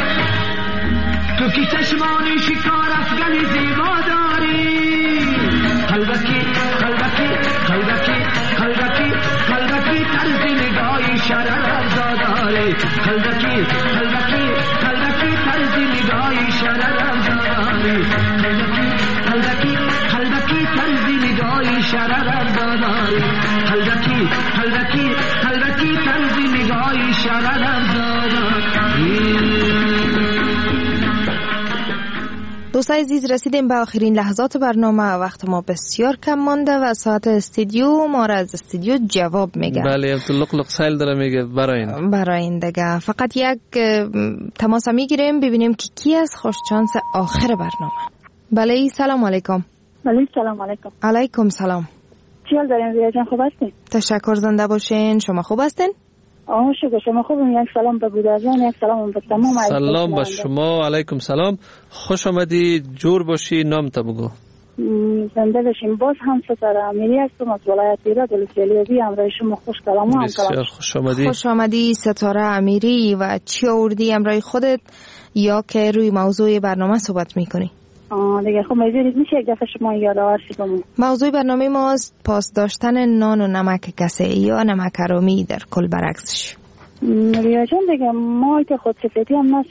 تو کی چشمان شکار افکنی زیبا داری قلبکی قلبکی قلبکی قلبکی قلبکی طرز نگاهی شرر افزاداری قلبکی قلبکی قلبکی طرز نگاهی شرر افزاداری قلبکی قلبکی قلبکی طرز نگاهی شرر افزاداری قلبکی قلبکی قلبکی طرز نگاهی شرر افزاداری. دوستای عزیز رسیدیم به آخرین لحظات برنامه. وقت ما بسیار کم مانده و ساعت استودیو ما را از استودیو جواب میگه. بله لق سایل داره میگه براین دیگه. فقط یک تماس میگیریم ببینیم که کی از خوش شانس آخر برنامه. بله سلام علیکم. بله سلام علیکم. علیکم سلام. چی حال دارین ریا جان، خوب هستین؟ تشکر، زنده باشین. شما خوب هستین؟ شکر شما خوبم. یک سلام به بودازان، یک سلام به تمام. سلام به شما. علیکم سلام، خوش آمدی، جور باشی. نام تا بگو. زنده باشین. باز هم ستاره امیری هستم از ولایت ایراد ولسوالی. همراه شما خوش کلام. بسیار خوش آمدی. خوش آمدی ستاره امیری. و چی آوردی همراه خودت یا که روی موضوع برنامه صحبت میکنی؟ دیگه خب مجبورید میشه یک دفعه شما یادآور شید. موضوع برنامه ماست پاس داشتن نان و نمک کسی یا نمک حرامی در کل برعکسش. ریا جان دیگه ما که خود سفیدی هم نشه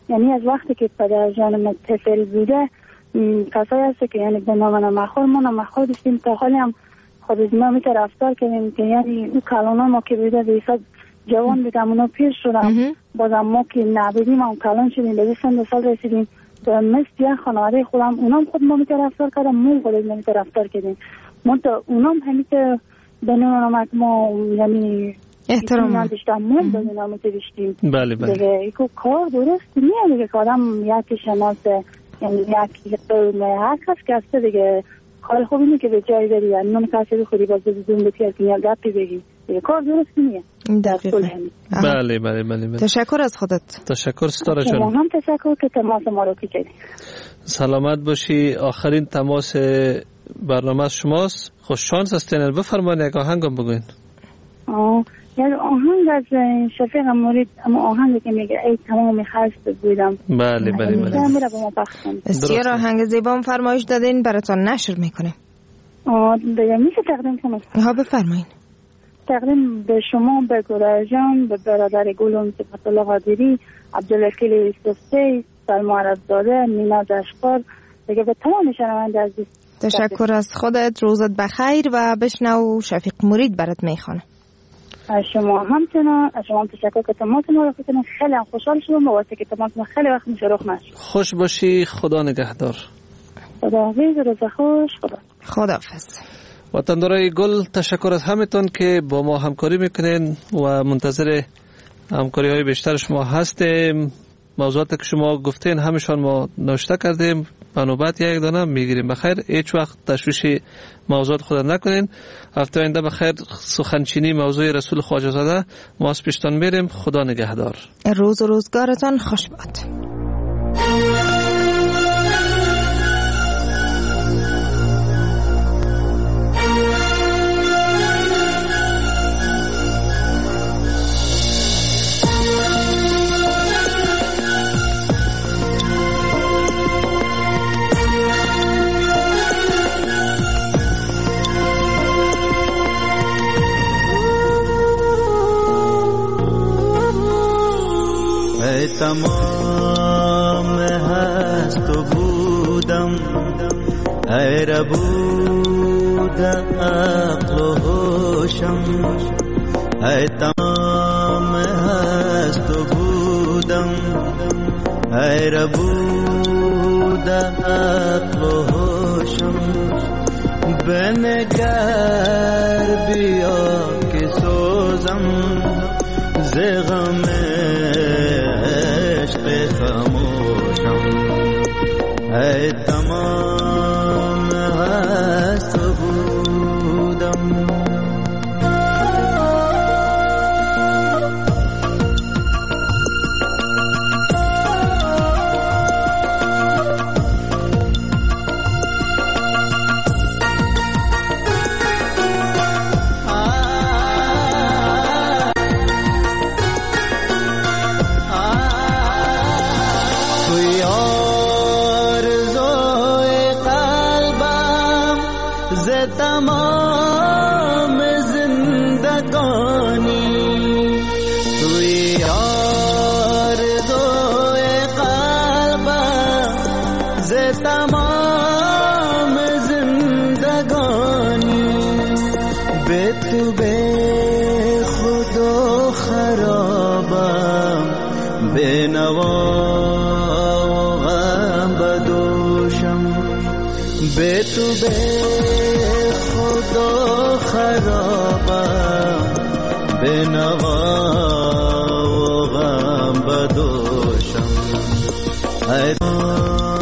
یعنی از وقتی که پدر جانم طفل بوده کسایی هست که یعنی به نام نمخور ما نمخور داشتیم تا حالی هم خود از ما میتر رفتار کردیم که یعنی او کلان ما که بوده به حساب جوان بودم اونا پیر شدم بازم ما که نبودیم هم کلان شدیم به 22 سال رسیدیم به مثل یک خانواده خودم اونام خود ما میتر رفتار کردم ما خود از ما میتر رفتار کردیم منطقه اونام همیشه به نام ما یعنی احترام نداشتم ما به نام داشتیم بله بله دیگه ایکو کار درست نیه دیگه که آدم یکی شناسه یعنی یکی هر کس که هسته دیگه کار خوبی نیه که به جایی بری یعنی من کسی رو خودی باز بزون بکر که یا گپی بگی دیگه کار درست نیه دقیقا بله بله بله تشکر از خودت. تشکر ستاره جان. هم تشکر که تماس ما رو کردی. سلامت باشی. آخرین تماس برنامه شماست. خوش شانس هستین. بفرمایید یک آهنگم بگوین. یعنی آهنگ از شفیق مرید اما آهنگی که میگه ای تمام خسته بودم. بله بله بله. بسیار آهنگ زیبا فرمایش دادین براتون نشر میکنه. دیگه میشه تقدیم کنم. ها بفرمایید. تقدیم به شما، به گلای جان، به برادر گلم صفت الله قادری، عبدالوکیل یوسفی، سلما عربزاده، مینا جشقار، دیگه به تمام شنونده عزیز. تشکر از خودت. روزت بخیر و بشنو شفیق مرید برات میخونه. از شما همچنان. از شما تشکر که تماس ما رو کنید. خیلی خوشحال شدم با واسه که تماس ما خیلی وقت میشه رخ نشد. خوش باشی. خدا نگهدار. خداحافظ. روز خوش. خداحافظ. وطندارای گل، تشکر از همتون که با ما همکاری میکنین و منتظر همکاری های بیشتر شما هستیم. موضوعاتی که شما گفتین همشان ما نوشته کردیم. به نوبت یک دانه میگیریم. بخیر. هیچ وقت تشویش موضوعات خود نکنین. هفته آینده بخیر سخنچینی موضوع رسول خواجه زاده ما از پیشتان میریم. خدا نگهدار. روز و روزگارتان خوش باد. تمام هست و بودم ای ربود عقل و هوشم ای تمام هست و بودم ای ربود عقل و هوشم بنگر بیا که سوزم ز غم خاموشم ای تمام هست بودم به تو به خدا خرابم به نوا و غم بدوشم